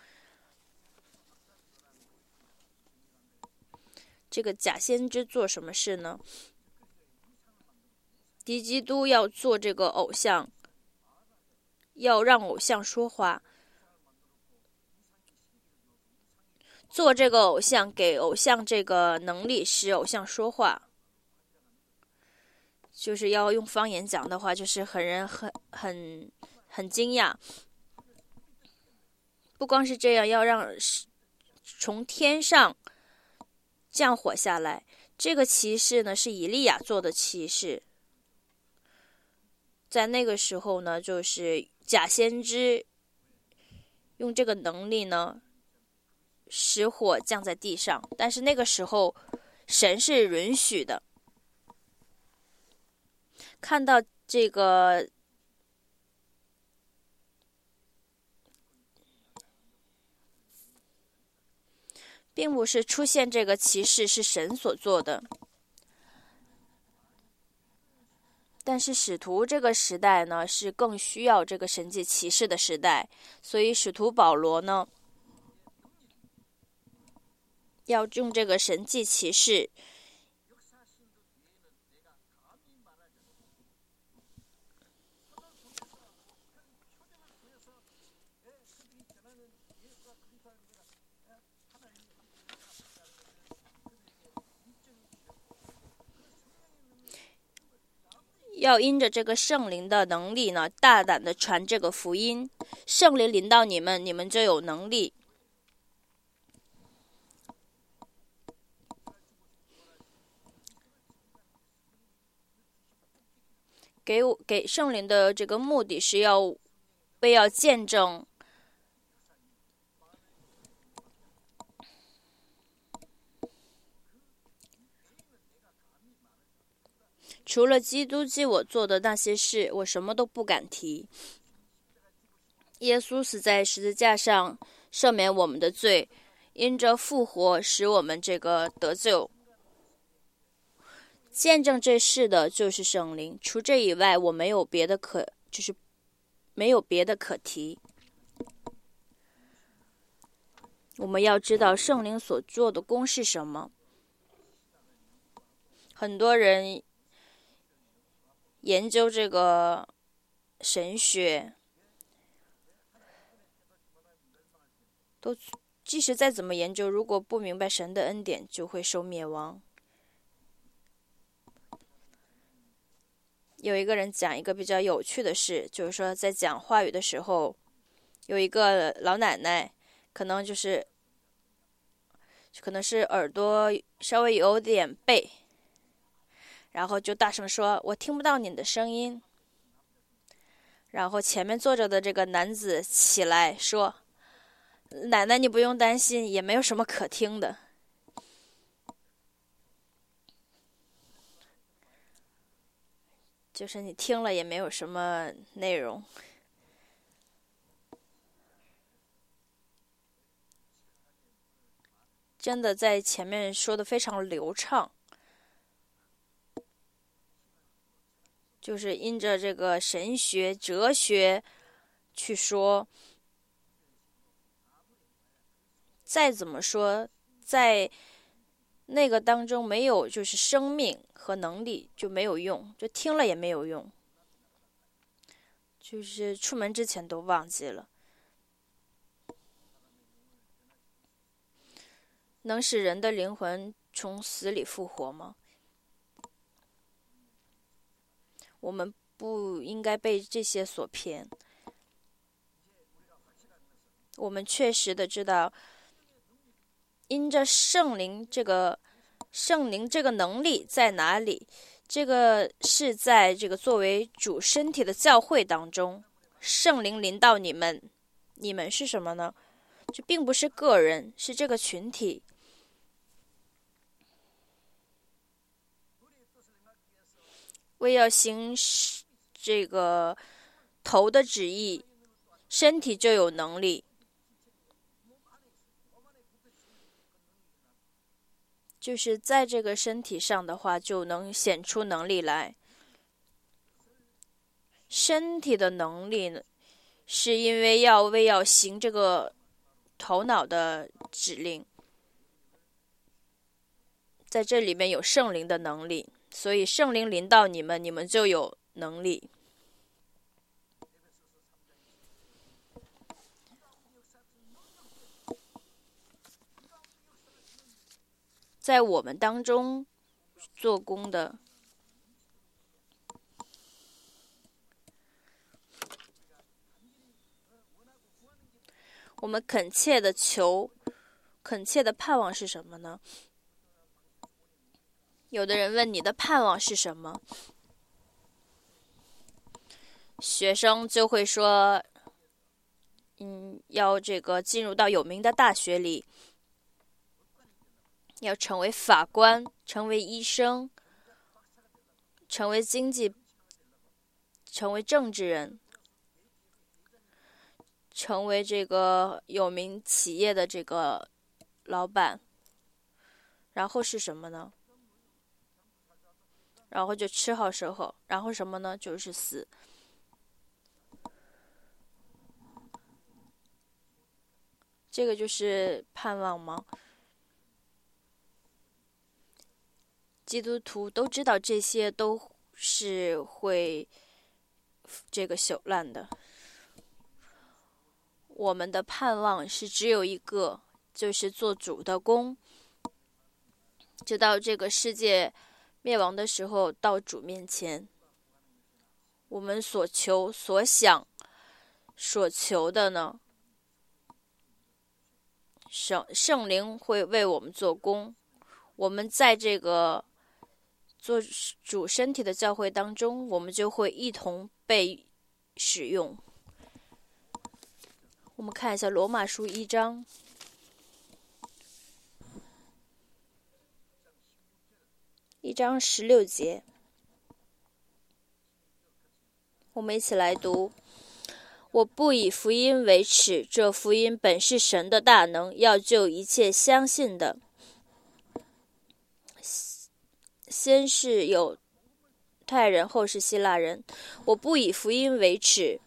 这个假先知做什么事呢？敌基督要做这个偶像，要让偶像说话，做这个偶像，给偶像这个能力，使偶像说话。就是要用方言讲的话，就是很惊讶。 不光是这样，要让从天上降火下来。这个骑士呢是以利亚做的骑士，在那个时候呢，就是假先知用这个能力呢使火降在地上，但是那个时候神是允许的。看到这个并不是出现这个骑士是神所做的，但是使徒这个时代呢是更需要这个神迹骑士的时代，所以使徒保罗呢要用这个神迹骑士要因着这个圣灵的能力呢，大胆的传这个福音。圣灵临到你们，你们就有能力。给圣灵的这个目的是要见证除了基督替我做的那些事，我什么都不敢提。耶稣死在十字架上，赦免我们的罪，因着复活使我们这个得救。见证这事的就是圣灵，除这以外，我没有别的可提。我们要知道圣灵所做的功是什么。很多人研究这个神学，都即使再怎么研究，如果不明白神的恩典，就会受灭亡。有一个人讲一个比较有趣的事，就是说在讲话语的时候，有一个老奶奶，可能是耳朵稍微有点背，然后就大声说：“我听不到你的声音。”然后前面坐着的这个男子起来说：“奶奶，你不用担心，也没有什么可听的。”就是你听了也没有什么内容。真的在前面说的非常流畅，就是因着这个神学、哲学去说，再怎么说，在那个当中没有就是生命和能力就没有用，就听了也没有用，就是出门之前都忘记了。能使人的灵魂从死里复活吗？我们不应该被这些所骗。我们确实的知道，因着圣灵这个能力在哪里？这个是在这个作为主身体的教会当中，圣灵临到你们，你们是什么呢？这并不是个人，是这个群体。为要行这个头的旨意，身体就有能力。就是在这个身体上的话，就能显出能力来。身体的能力呢，是因为要行这个头脑的指令，在这里面有圣灵的能力，所以圣灵临到你们，你们就有能力。在我们当中做工的， 我们恳切的求，恳切的盼望是什么呢？有的人问你的盼望是什么？学生就会说，要这个进入到有名的大学里，要成为法官，成为医生，成为成为政治人，成为这个有名企业的这个老板。然后是什么呢？然后就吃好喝好，然后什么呢？就是死。这个就是盼望吗？基督徒都知道这些都是会这个朽烂的。我们的盼望是只有一个，就是做主的工，直到这个世界灭亡的时候，到主面前。我们所求所想所求的呢，圣灵会为我们做工。我们在这个做主身体的教会当中，我们就会一同被使用。我们看一下罗马书1章1章16节，我们一起来读。我不以福音为耻，这福音本是神的大能，要救一切相信的，先是犹太人，后是希腊人。我不以福音为耻。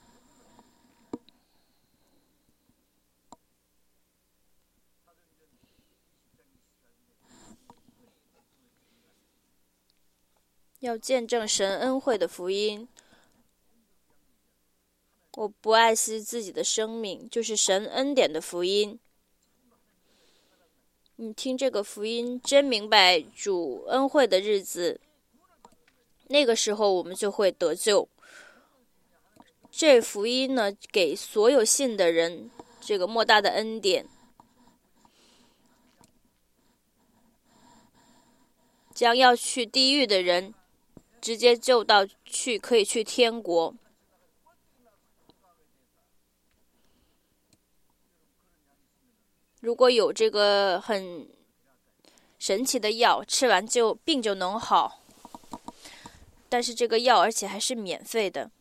要见证神恩惠的福音。我不爱惜自己的生命，就是神恩典的福音。你听这个福音，真明白主恩惠的日子，那个时候我们就会得救。这福音呢，给所有信的人这个莫大的恩典，将要去地狱的人直接救到可以去天国。如果有这个很神奇的药，吃完病就能好，但是这个药而且还是免费的。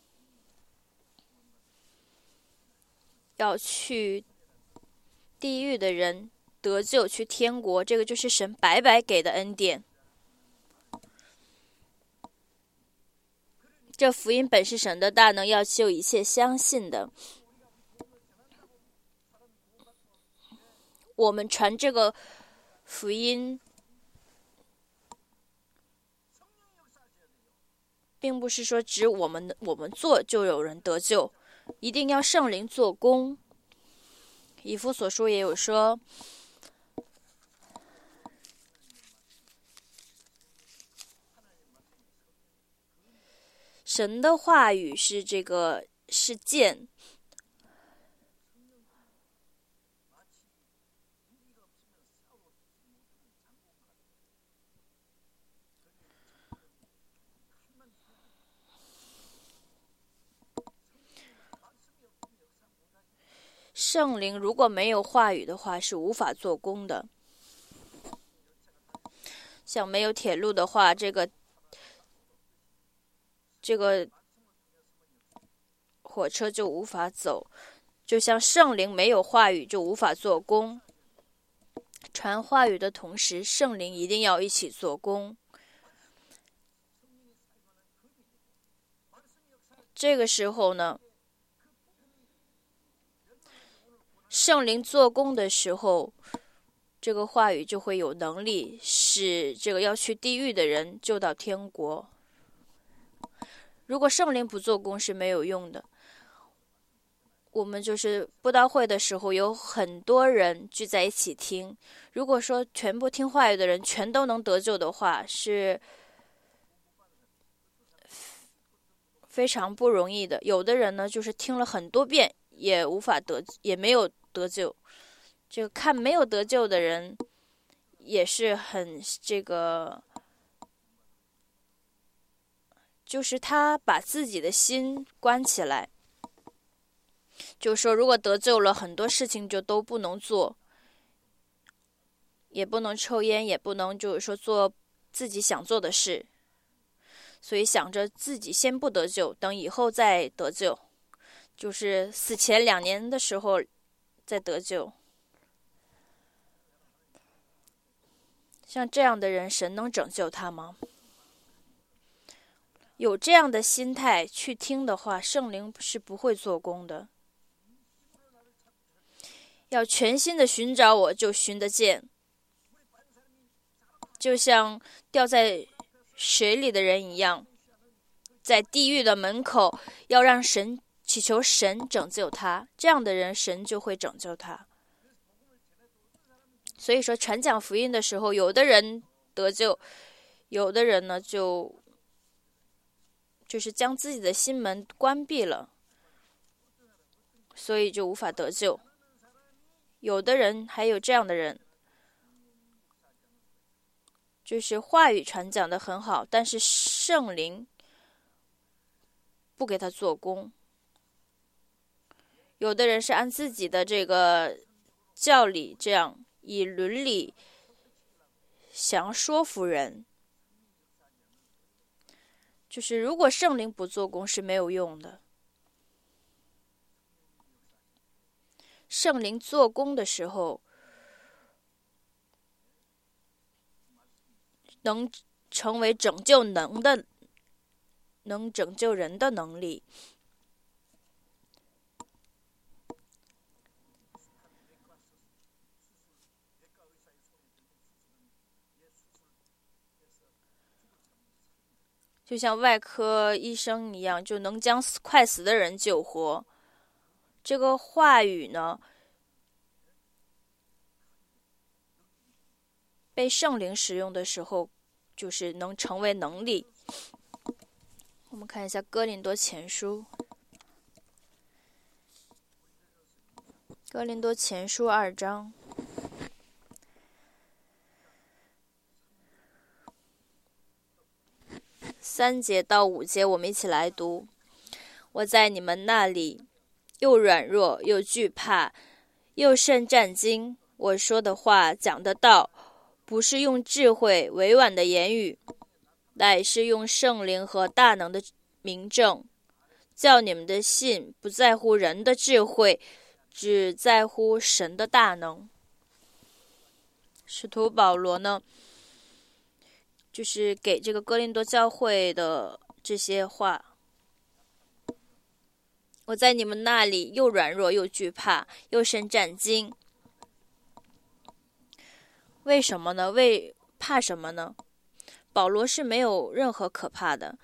要去地狱的人得救去天国，这个就是神白白给的恩典。这福音本是神的大能，要救一切相信的。我们传这个福音，并不是说只我们做就有人得救，一定要圣灵做工。以弗所书也有说，神的话语是剑，圣灵如果没有话语的话，是无法做工的。像没有铁路的话，这个火车就无法走。就像圣灵没有话语就无法做工。传话语的同时，圣灵一定要一起做工。这个时候呢，圣灵做工的时候，这个话语就会有能力使这个要去地狱的人救到天国。如果圣灵不做工是没有用的。我们就是布道会的时候，有很多人聚在一起听。如果说全部听话语的人全都能得救的话，是非常不容易的。有的人呢，就是听了很多遍也无法也没有得救。这个看没有得救的人，也是很就是他把自己的心关起来，就是说，如果得救了，很多事情就都不能做，也不能抽烟，也不能就是说做自己想做的事，所以想着自己先不得救，等以后再得救，就是死前2年的时候再得救。像这样的人，神能拯救他吗？有这样的心态去听的话，圣灵是不会做工的。要全心的寻找我，就寻得见。就像掉在水里的人一样，在地狱的门口，要让神祈求神拯救他，这样的人神就会拯救他。所以说传讲福音的时候，有的人得救，有的人呢就是将自己的心门关闭了，所以就无法得救。有的人还有这样的人，就是话语传讲的很好，但是圣灵不给他做工。有的人是按自己的这个教理，这样以伦理想要说服人，就是如果圣灵不做工是没有用的。圣灵做工的时候，能成为拯救能拯救人的能力。就像外科医生一样，就能将快死的人救活。这个话语呢，被圣灵使用的时候，就是能成为能力。我们看一下哥林多前书2章3节到5节，我们一起来读。我在你们那里又软弱又惧怕，又甚战惊。我说的话讲的道，不是用智慧委婉的言语，乃是用圣灵和大能的明证，叫你们的信不在乎人的智慧，只在乎神的大能。使徒保罗呢，就是给这个哥林多教会的这些话。我在你们那里又软弱又惧怕，又甚战惊。为什么呢？怕什么呢？保罗是没有任何可怕的，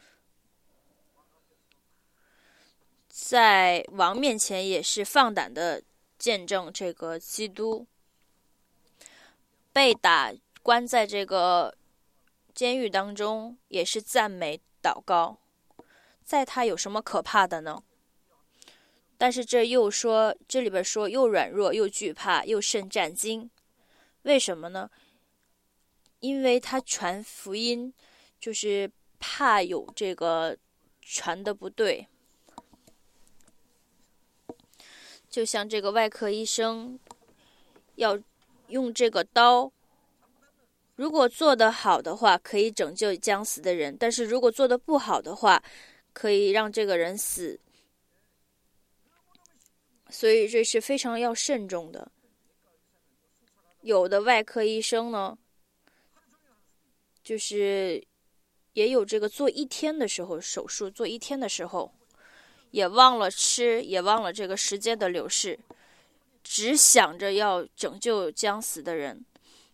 在王面前也是放胆的见证这个基督。被打关在这个监狱当中，也是赞美祷告。在他有什么可怕的呢？但是这里边说又软弱又惧怕又甚战惊，为什么呢？因为他传福音，就是怕有这个传的不对。就像这个外科医生要用这个刀，如果做得好的话，可以拯救将死的人，但是如果做得不好的话，可以让这个人死。所以这是非常要慎重的。有的外科医生呢，就是也有这个做1天的时候，手术做1天的时候，也忘了吃，也忘了这个时间的流逝，只想着要拯救将死的人，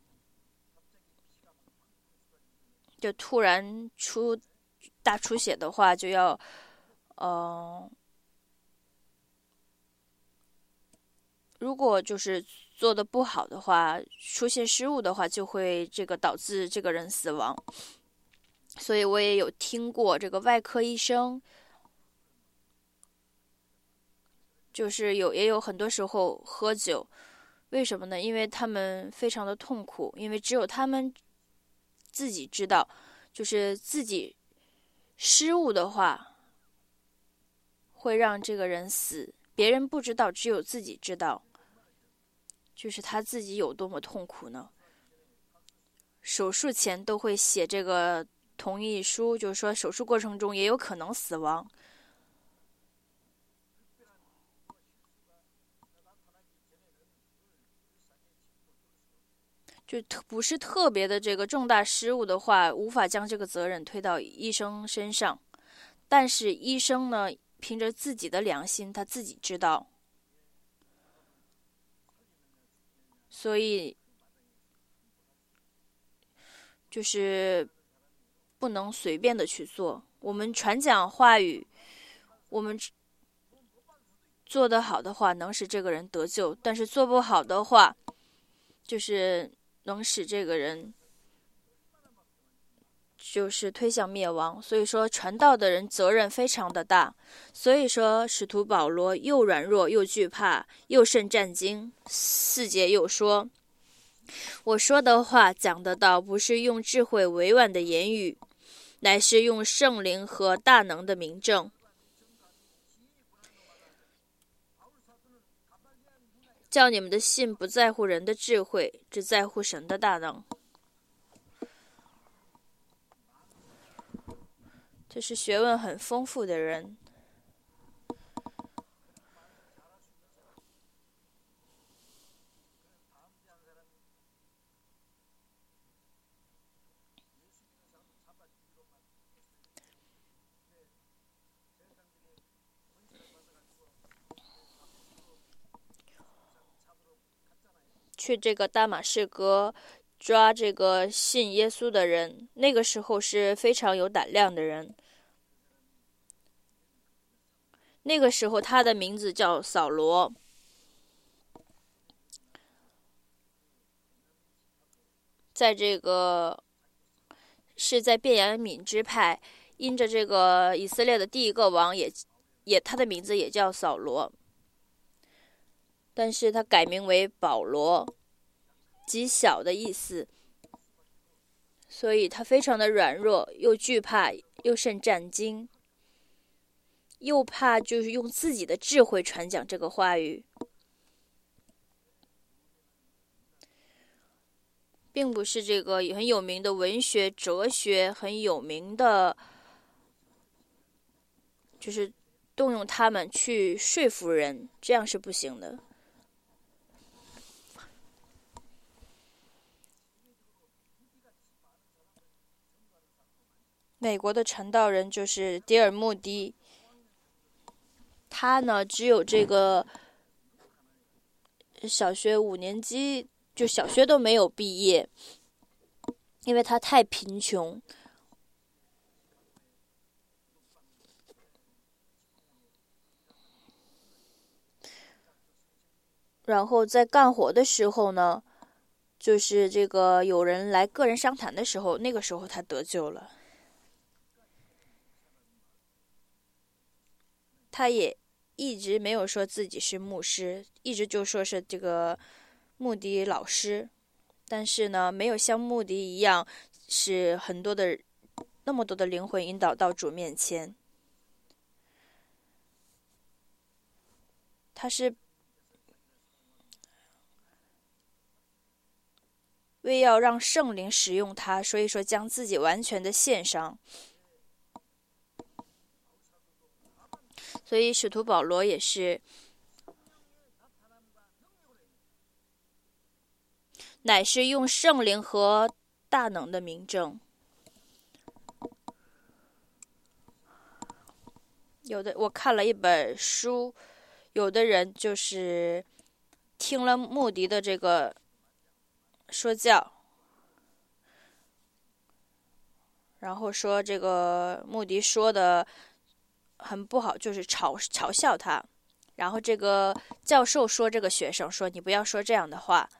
就突然大出血的话，就要如果就是做的不好的话，出现失误的话，就会这个导致这个人死亡。所以我也有听过这个外科医生就是也有很多时候喝酒，为什么呢？因为他们非常的痛苦，因为只有他们自己知道，就是自己失误的话会让这个人死，别人不知道，只有自己知道，就是他自己有多么痛苦呢？手术前都会写这个同意书，就是说手术过程中也有可能死亡。就不是特别的这个重大失误的话，无法将这个责任推到医生身上。但是医生呢，凭着自己的良心，他自己知道，所以就是不能随便的去做。我们传讲话语，我们做得好的话，能使这个人得救；但是做不好的话，就是能使这个人就是推向灭亡。所以说传道的人责任非常的大。所以说使徒保罗又软弱又惧怕，又甚战惊。4节又说，我说的话讲的道，不是用智慧委婉的言语，乃是用圣灵和大能的明证，叫你们的信不在乎人的智慧，只在乎神的大能。这是学问很丰富的人。去这个大马士革抓这个信耶稣的人，那个时候是非常有胆量的人。那个时候他的名字叫扫罗，在这个是在便雅悯支派，因着这个以色列的第一个王也他的名字也叫扫罗，但是他改名为保罗，极小的意思。所以他非常的软弱，又惧怕，又甚战惊，又怕就是用自己的智慧传讲这个话语，并不是这个很有名的文学、哲学很有名的，就是动用他们去说服人，这样是不行的。美国的传道人就是迪尔穆迪，他呢只有这个小学5年级，就小学都没有毕业，因为他太贫穷。然后在干活的时候呢，就是这个有人来个人商谈的时候，那个时候他得救了。他也一直没有说自己是牧师，一直就说是这个穆迪老师，但是呢，没有像穆迪一样是那么多的灵魂引导到主面前。他是为要让圣灵使用他，所以说将自己完全的献上。所以使徒保罗也是，乃是用圣灵和大能的明证。我看了一本书，有的人就是听了穆迪的这个说教，然后说这个穆迪说的很不好，就是嘲笑他。然后这个教授说这个学生说，你不要说这样的话，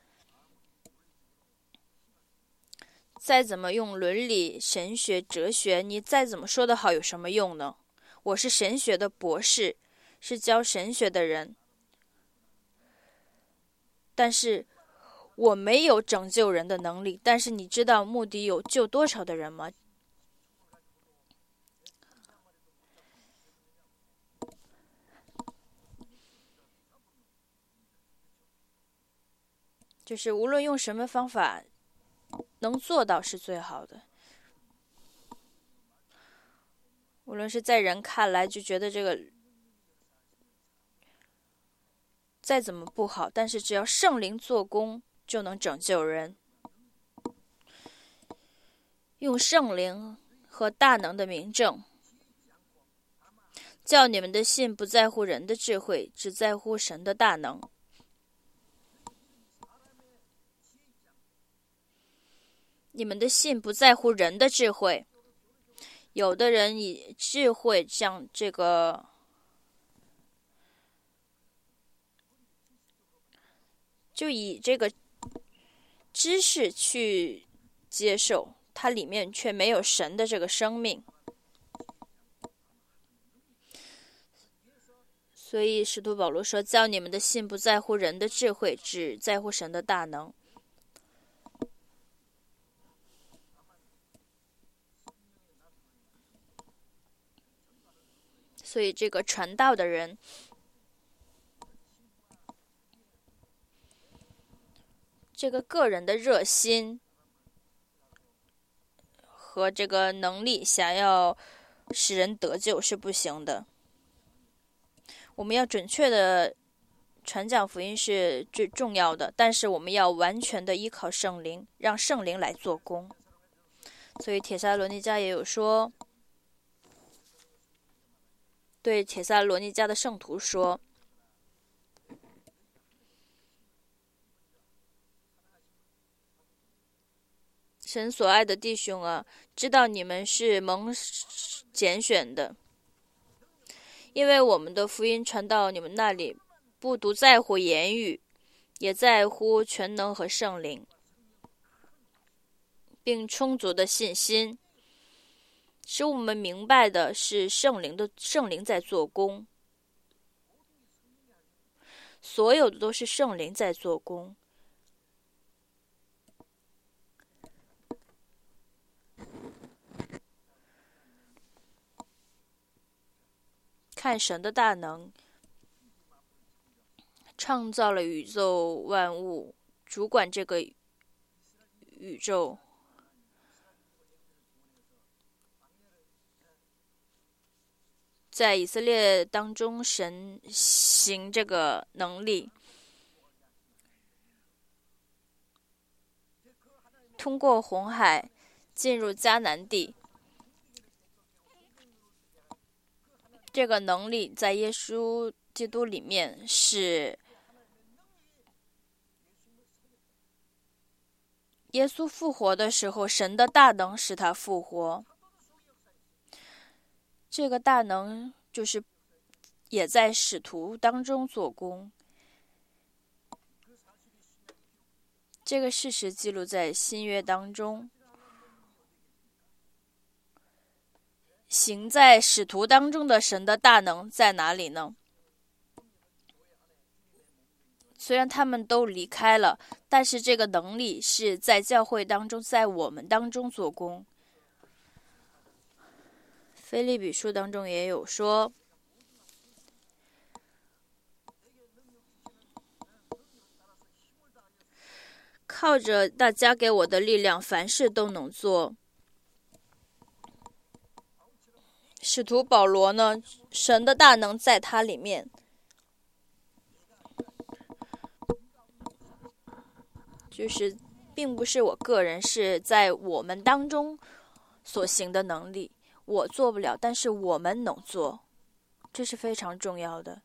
再怎么用伦理、神学、哲学，你再怎么说的好有什么用呢？我是神学的博士，是教神学的人， 但是我没有拯救人的能力。但是你知道目的有救多少的人吗？就是无论用什么方法，能做到是最好的。无论是在人看来就觉得这个再怎么不好，但是只要圣灵做工，就能拯救人。用圣灵和大能的明证，叫你们的信不在乎人的智慧，只在乎神的大能。你们的信不在乎人的智慧。有的人以智慧像这个就以这个知识去接受，它里面却没有神的这个生命。所以使徒保罗说，叫你们的信不在乎人的智慧，只在乎神的大能。所以这个传道的人这个个人的热心和这个能力想要使人得救是不行的。我们要准确的传讲福音是最重要的，但是我们要完全的依靠圣灵，让圣灵来做工。所以帖撒罗尼迦也有说，对帖撒罗尼迦的圣徒说，神所爱的弟兄啊，知道你们是蒙拣选的，因为我们的福音传到你们那里，不独在乎言语，也在乎全能和圣灵，并充足的信心，使我们明白的是圣灵在做工，所有的都是圣灵在做工。看神的大能，创造了宇宙万物，主管这个宇宙。在以色列当中，神行这个能力，通过红海进入迦南地。这个能力在耶稣基督里面是耶稣复活的时候，神的大能使他复活。这个大能就是也在使徒当中做工。这个事实记录在新约当中。行在使徒当中的神的大能在哪里呢？虽然他们都离开了，但是这个能力是在教会当中，在我们当中做工。腓立比书当中也有说，靠着大家给我的力量，凡事都能做。使徒保罗呢，神的大能在他里面，就是并不是我个人，是在我们当中所行的能力。我做不了，但是我们能做，这是非常重要的。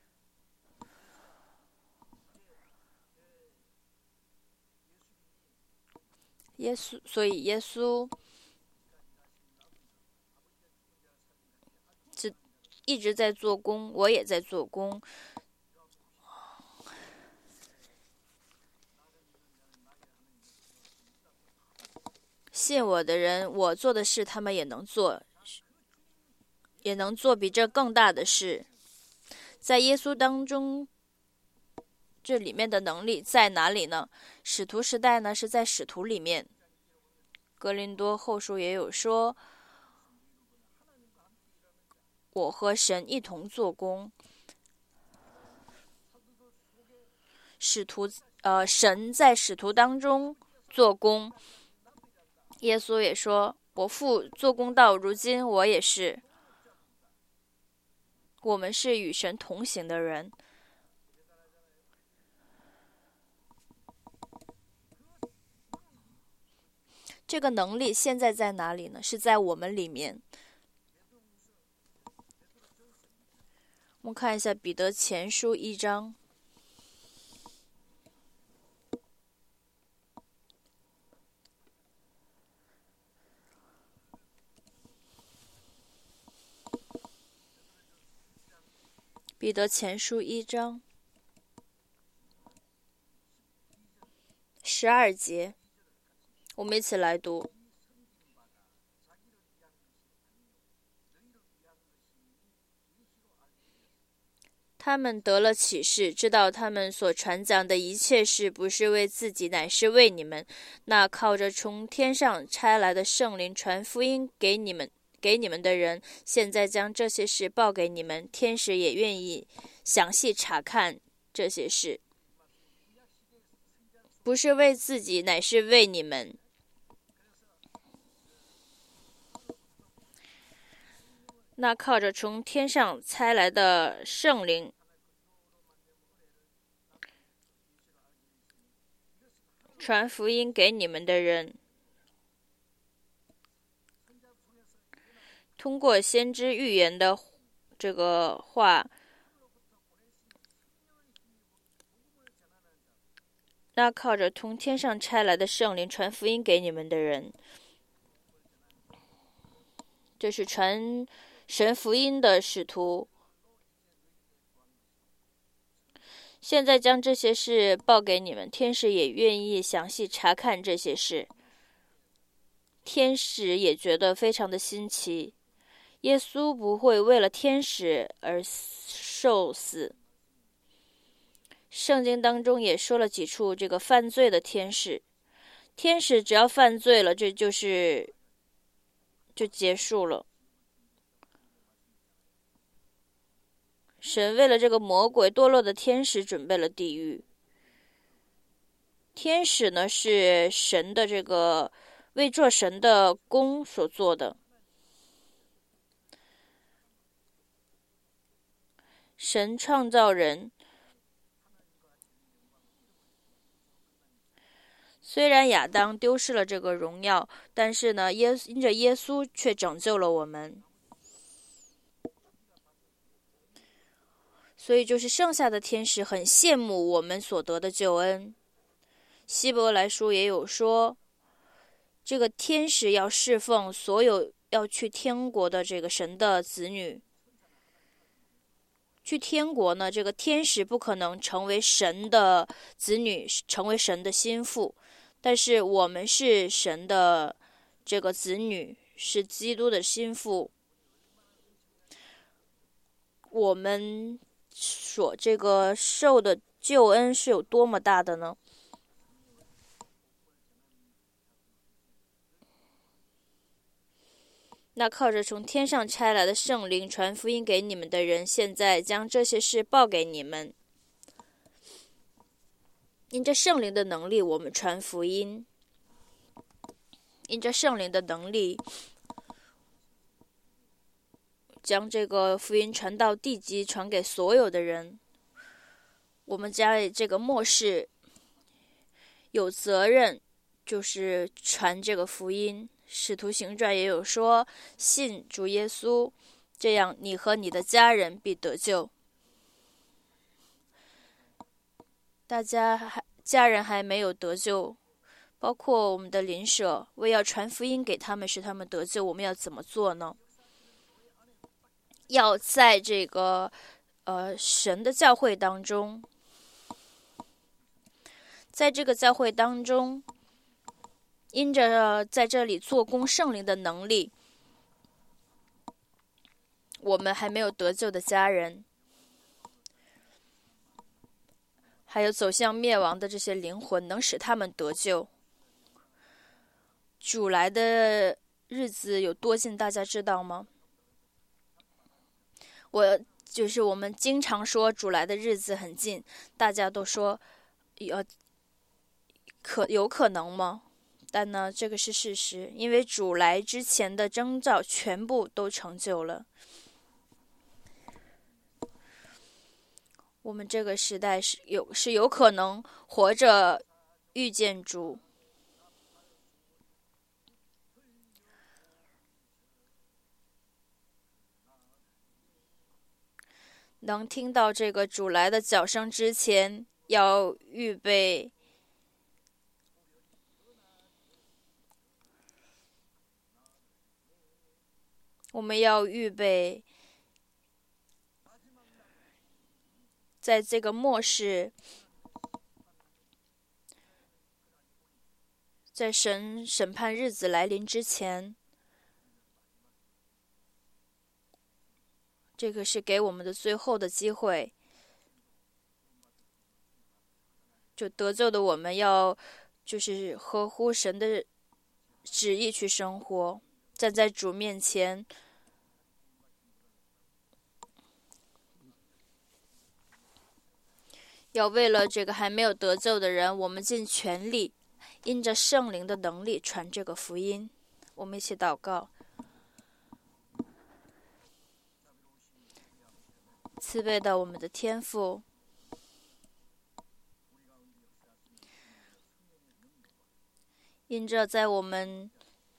所以耶稣一直在做工，我也在做工。信我的人，我做的事他们也能做，也能做比这更大的事。在耶稣当中这里面的能力在哪里呢？使徒时代呢是在使徒里面。哥林多后书也有说，我和神一同做工。神在使徒当中做工。耶稣也说，我父做工到如今，我也是。我们是与神同行的人。这个能力现在在哪里呢？是在我们里面。我们看一下彼得前书1章。彼得前书1章12节，我们一起来读。他们得了启示，知道他们所传讲的一切事不是为自己，乃是为你们。那靠着从天上差来的圣灵传福音给你们的人，现在将这些事报给你们。天使也愿意详细查看这些事，不是为自己，乃是为你们。那靠着从天上差来的圣灵传福音给你们的人，通过先知预言的这个话，那靠着从天上差来的圣灵传福音给你们的人，这是传神福音的使徒。现在将这些事报给你们，天使也愿意详细查看这些事。天使也觉得非常的新奇。耶稣不会为了天使而受死。圣经当中也说了几处这个犯罪的天使，天使只要犯罪了，这就结束了。神为了这个魔鬼堕落的天使准备了地狱。天使呢是神的这个为做神的工所做的。神创造人，虽然亚当丢失了这个荣耀，但是呢，因着耶稣却拯救了我们。所以就是剩下的天使很羡慕我们所得的救恩。希伯来书也有说，这个天使要侍奉所有要去天国的这个神的子女。去天国呢，这个天使不可能成为神的子女，成为神的心腹，但是我们是神的这个子女，是基督的心腹。我们所这个受的救恩是有多么大的呢？那靠着从天上差来的圣灵传福音给你们的人，现在将这些事报给你们。因着圣灵的能力，我们传福音；因着圣灵的能力，将这个福音传到地极，传给所有的人。我们在这个末世有责任，就是传这个福音。使徒行传也有说，信主耶稣，这样你和你的家人必得救。大家家人还没有得救，包括我们的邻舍，为要传福音给他们，使他们得救，我们要怎么做呢？要在这个神的教会当中，在这个教会当中，因着在这里做工圣灵的能力，我们还没有得救的家人， 还有走向灭亡的这些灵魂，能使他们得救。主来的日子有多近，大家知道吗？我们经常说主来的日子很近，大家都说有可能吗？但呢，这个是事实，因为主来之前的征兆全部都成就了。我们这个时代是有可能活着遇见主。能听到这个主来的脚声之前，要预备。我们要预备，在这个末世，在神审判日子来临之前，这个是给我们的最后的机会。就得救的我们要就是合乎神的旨意去生活，站在主面前，要为了这个还没有得救的人，我们尽全力，因着圣灵的能力传这个福音。我们一起祷告。慈悲的我们的天父，因着在我们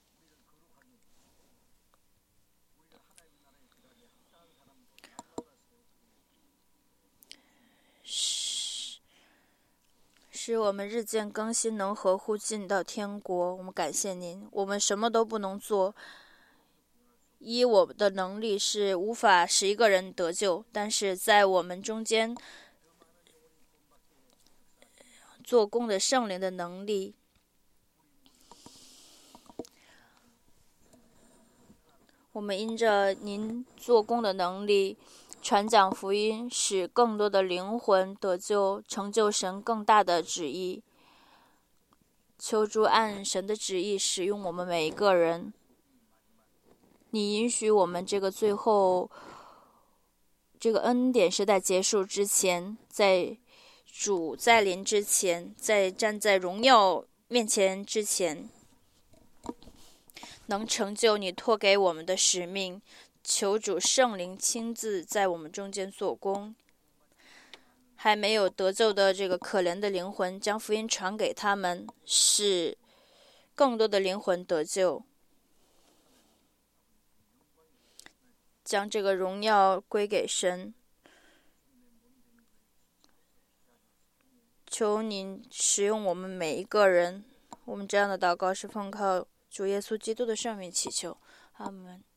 使我们日渐更新，能合乎进到天国。我们感谢您。我们什么都不能做，依我们的能力是无法使一个人得救，但是在我们中间做工的圣灵的能力，我们因着您做工的能力，传讲福音，使更多的灵魂得救，成就神更大的旨意。求主按神的旨意使用我们每一个人。你允许我们这个最后这个恩典时代结束之前，在主再临之前，在站在荣耀面前之前，能成就你托给我们的使命。求主圣灵亲自在我们中间做工。还没有得救的这个可怜的灵魂，将福音传给他们，使更多的灵魂得救。将这个荣耀归给神。求您使用我们每一个人。我们这样的祷告是奉靠主耶稣基督的圣名祈求，阿门。